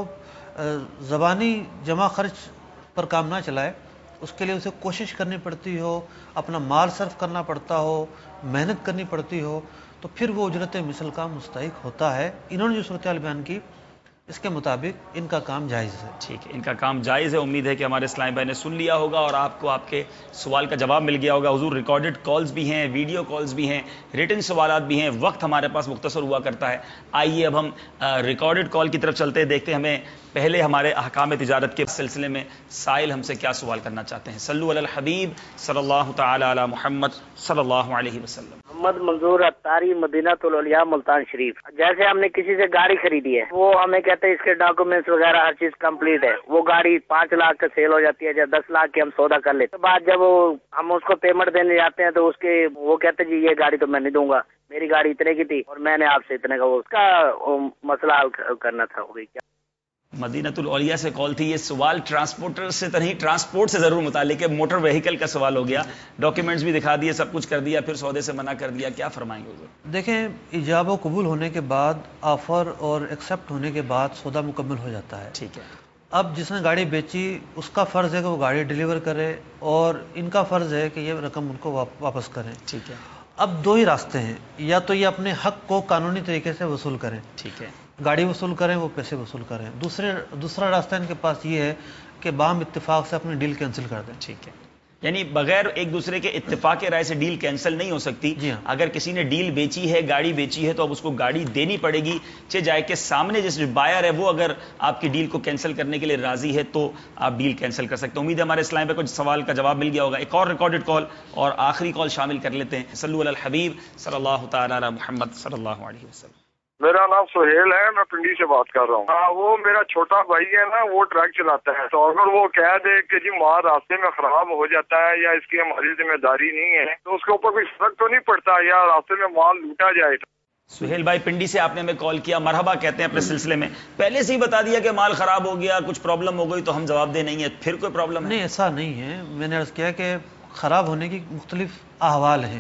Speaker 3: زبانی جمع خرچ پر کام نہ چلائے، اس کے لیے اسے کوشش کرنی پڑتی ہو، اپنا مال صرف کرنا پڑتا ہو، محنت کرنی پڑتی ہو، تو پھر وہ اجرت مثل کا مستحق ہوتا ہے۔ انہوں نے جو صورتحال بیان کی اس کے مطابق ان کا کام جائز ہے۔
Speaker 2: ٹھیک ہے، ان کا کام جائز ہے۔ امید ہے کہ ہمارے اسلام بھائی نے سن لیا ہوگا اور آپ کو آپ کے سوال کا جواب مل گیا ہوگا۔ حضور، ریکارڈڈ کالز بھی ہیں، ویڈیو کالز بھی ہیں، ریٹن سوالات بھی ہیں، وقت ہمارے پاس مختصر ہوا کرتا ہے۔ آئیے اب ہم ریکارڈڈ کال کی طرف چلتے ہیں، دیکھتے ہیں ہمیں پہلے ہمارے احکام تجارت کے سلسلے میں سائل ہم سے کیا سوال کرنا چاہتے ہیں۔ صلو علی الحبیب صلی اللہ تعالی علی محمد صلی اللہ علیہ وسلم۔
Speaker 11: محمد منظور اتاری، مدینہ الاولیاء، ملتان شریف۔ جیسے ہم نے کسی سے گاڑی خریدی ہے، وہ ہمیں کہتے ہیں اس کے ڈاکومنٹس وغیرہ ہر چیز کمپلیٹ ہے، وہ گاڑی 5 لاکھ کا سیل ہو جاتی ہے یا 10 لاکھ کی ہم سودا کر لیتے، بعد جب ہم اس کو پیمنٹ دینے جاتے ہیں تو اس کے وہ کہتے ہیں جی یہ گاڑی تو میں نہیں دوں گا، میری گاڑی اتنے کی تھی اور میں نے آپ سے اتنے کا، وہ اس کا مسئلہ حل کرنا تھا۔ ہوگی کیا؟
Speaker 2: مدینہ الاولیاء سے کال تھی۔ یہ سوال ٹرانسپورٹر سے تو نہیں، ٹرانسپورٹ سے ضرور متعلق ہے، موٹر وہیکل کا سوال ہو گیا۔ ڈاکیومنٹس بھی دکھا دیے، سب کچھ کر دیا، پھر سودے سے منع کر دیا، کیا فرمائیں گے حضور؟
Speaker 3: دیکھیں، ایجاب و قبول ہونے کے بعد، آفر اور ایکسیپٹ ہونے کے بعد سودا مکمل ہو جاتا ہے۔
Speaker 2: ٹھیک ہے۔
Speaker 3: اب جس نے گاڑی بیچی اس کا فرض ہے کہ وہ گاڑی ڈیلیور کرے، اور ان کا فرض ہے کہ یہ رقم ان کو واپس کریں۔
Speaker 2: ٹھیک ہے۔
Speaker 3: اب 2 ہی راستے ہیں، یا تو یہ اپنے حق کو قانونی طریقے سے وصول کریں،
Speaker 2: ٹھیک ہے،
Speaker 3: گاڑی وصول کریں، وہ پیسے وصول کریں۔ دوسرا راستہ ان کے پاس یہ ہے کہ باہم اتفاق سے اپنی ڈیل کینسل کر دیں۔
Speaker 2: ٹھیک ہے، یعنی بغیر ایک دوسرے کے اتفاق رائے سے ڈیل کینسل نہیں ہو سکتی۔
Speaker 3: جی ہاں۔
Speaker 2: اگر کسی نے ڈیل بیچی ہے، گاڑی بیچی ہے، تو اب اس کو گاڑی دینی پڑے گی، چاہے جائے کہ سامنے جیسے بائر ہے وہ اگر آپ کی ڈیل کو کینسل کرنے کے لیے راضی ہے تو آپ ڈیل کینسل کر سکتے ہیں۔ امید ہے ہمارے اسلام پہ کچھ سوال کا جواب مل گیا ہوگا۔ ایک اور ریکارڈڈ کال اور آخری کال شامل کر لیتے ہیں۔ صلو علی الحبیب صلی اللہ تعالی علی محمد صلی اللہ علیہ وسلم۔
Speaker 12: میرا نام سہیل ہے، میں پنڈی سے بات کر رہا ہوں۔ ہاں، وہ میرا چھوٹا بھائی ہے نا، وہ ٹرک چلاتا ہے، تو اگر وہ کہہ دے کہ جی مال راستے میں خراب ہو جاتا ہے یا اس کی ہماری ذمہ داری نہیں ہے، تو اس کے اوپر کوئی فرق تو نہیں پڑتا، یا راستے میں مال لوٹا جائے؟
Speaker 2: سہیل بھائی پنڈی سے آپ نے ہمیں کال کیا، مرحبا کہتے ہیں اپنے سلسلے میں۔ پہلے سے ہی بتا دیا کہ مال خراب ہو گیا، کچھ پرابلم ہو گئی تو ہم جواب دے نہیں ہے، پھر کوئی پرابلم ہے؟
Speaker 3: نہیں، ایسا نہیں ہے۔ میں نے عرض کیا کہ خراب ہونے کی مختلف احوال ہیں۔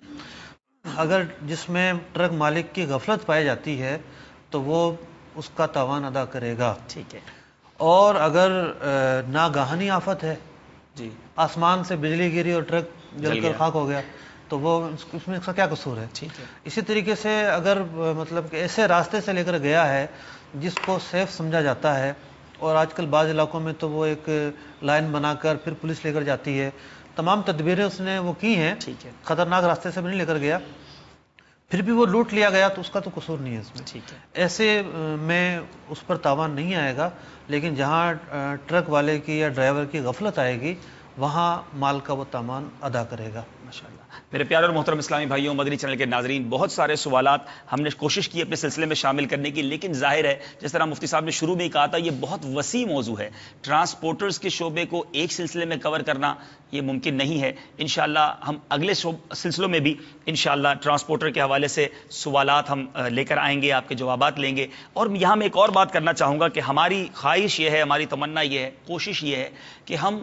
Speaker 3: اگر جس میں ٹرک مالک کی غفلت پائی جاتی ہے تو وہ اس کا تاوان ادا کرے گا۔
Speaker 2: ٹھیک ہے۔
Speaker 3: اور اگر ناگہانی آفت ہے،
Speaker 2: جی،
Speaker 3: آسمان سے بجلی گری اور ٹرک جل کر خاک ہو گیا، تو وہ اس میں اس کا کیا قصور ہے؟
Speaker 2: ٹھیک ہے۔
Speaker 3: اسی طریقے سے اگر مطلب کہ ایسے راستے سے لے کر گیا ہے جس کو سیف سمجھا جاتا ہے، اور آج کل بعض علاقوں میں تو وہ ایک لائن بنا کر پھر پولیس لے کر جاتی ہے، تمام تدبیریں اس نے وہ کی ہیں،
Speaker 2: ٹھیک ہے،
Speaker 3: خطرناک راستے سے بھی نہیں لے کر گیا، پھر بھی وہ لوٹ لیا گیا تو اس کا تو قصور نہیں ہے اس میں۔
Speaker 2: ٹھیک ہے،
Speaker 3: ایسے میں اس پر تاوان نہیں آئے گا، لیکن جہاں ٹرک والے کی یا ڈرائیور کی غفلت آئے گی وہاں مال کا وہ تاوان ادا کرے گا۔
Speaker 2: ماشاءاللہ۔ میرے پیارے اور محترم اسلامی بھائیوں، مدنی چینل کے ناظرین، بہت سارے سوالات ہم نے کوشش کی اپنے سلسلے میں شامل کرنے کی، لیکن ظاہر ہے جس طرح مفتی صاحب نے شروع میں کہا تھا یہ بہت وسیع موضوع ہے، ٹرانسپورٹرز کے شعبے کو ایک سلسلے میں کور کرنا یہ ممکن نہیں ہے۔ انشاءاللہ ہم اگلے سلسلوں میں بھی انشاءاللہ ٹرانسپورٹر کے حوالے سے سوالات ہم لے کر آئیں گے، آپ کے جوابات لیں گے۔ اور یہاں میں ایک اور بات کرنا چاہوں گا کہ ہماری خواہش یہ ہے، ہماری تمنا یہ ہے، کوشش یہ ہے کہ ہم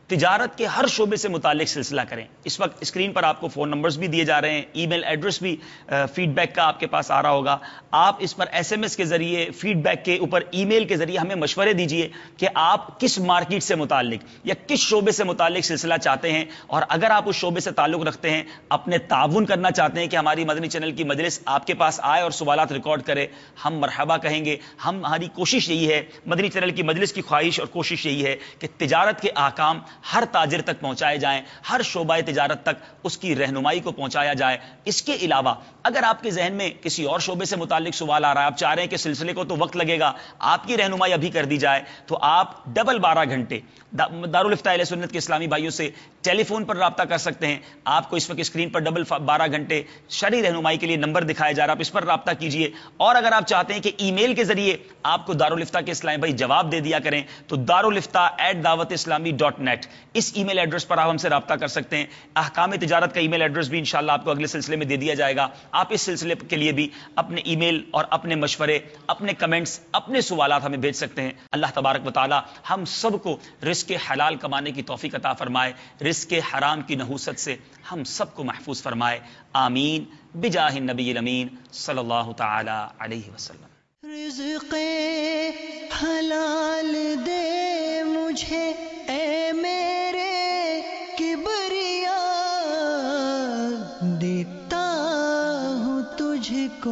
Speaker 2: تجارت کے ہر شعبے سے متعلق سلسلہ کریں. اس وقت اسکرین پر آپ کو فون نمبرز بھی دیے جا رہے ہیں, ای میل ایڈریس بھی فیڈ بیک کا آپ کے پاس آ رہا ہوگا. آپ اس پر ایس ایم ایس کے ذریعے, فیڈ بیک کے اوپر ای میل کے ذریعے ہمیں مشورے دیجئے کہ آپ کس مارکیٹ سے متعلق یا کس شعبے سے متعلق سلسلہ چاہتے ہیں, اور اگر آپ اس شعبے سے تعلق رکھتے ہیں, اپنے تعاون کرنا چاہتے ہیں کہ ہماری مدنی چینل کی مجلس آپ کے پاس آئے اور سوالات ریکارڈ کرے, ہم مرحبا کہیں گے. ہماری کوشش یہی ہے, مدنی چینل کی مجلس کی خواہش اور کوشش یہی ہے کہ تجارت کے احکام ہر تاجر تک پہنچائے جائیں, ہر شعبہ تجارت تک اس کی رہنمائی کو پہنچایا جائے. اس کے علاوہ اگر آپ کے ذہن میں کسی اور شعبے سے متعلق سوال آ رہا ہے, آپ چاہ رہے ہیں کہ سلسلے کو تو وقت لگے گا, آپ کی رہنمائی ابھی کر دی جائے, تو آپ 12 گھنٹے دارالفتہ اہل سنت کے اسلامی بھائیوں سے ٹیلی فون پر رابطہ کر سکتے ہیں. آپ کو اس وقت اسکرین پر 12 گھنٹے شرعی رہنمائی کے لیے نمبر دکھایا جا رہا ہے, آپ اس پر رابطہ کیجئے. اور اگر آپ چاہتے ہیں کہ ای میل کے ذریعے آپ کو دارالفتہ کے اسلامی بھائی جواب دے دیا کریں, تو darulifta@dawatislami.net اس ای میل ایڈریس پر آپ ہم سے رابطہ کر سکتے ہیں. احکام تجارت کا ای میل ایڈریس بھی انشاءاللہ آپ کو اگلے سلسلے میں دے دیا جائے گا. آپ اس سلسلے کے لیے بھی اپنے ای میل اور اپنے مشورے, اپنے کمنٹس, اپنے سوالات ہمیں بھیج سکتے ہیں. اللہ تبارک و تعالی ہم سب کو رزق حلال کمانے کی توفیق عطا فرمائے, رزق حرام کی نحوست سے ہم سب کو محفوظ فرمائے. آمین بجاہ النبی الامین صلی اللہ تعالی علیہ وسلم.
Speaker 1: رزق حلال دے مجھے اے میرے کبریا, دیتا ہوں تجھ کو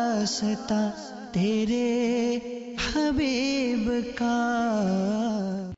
Speaker 1: واسطہ تیرے حبیب کا.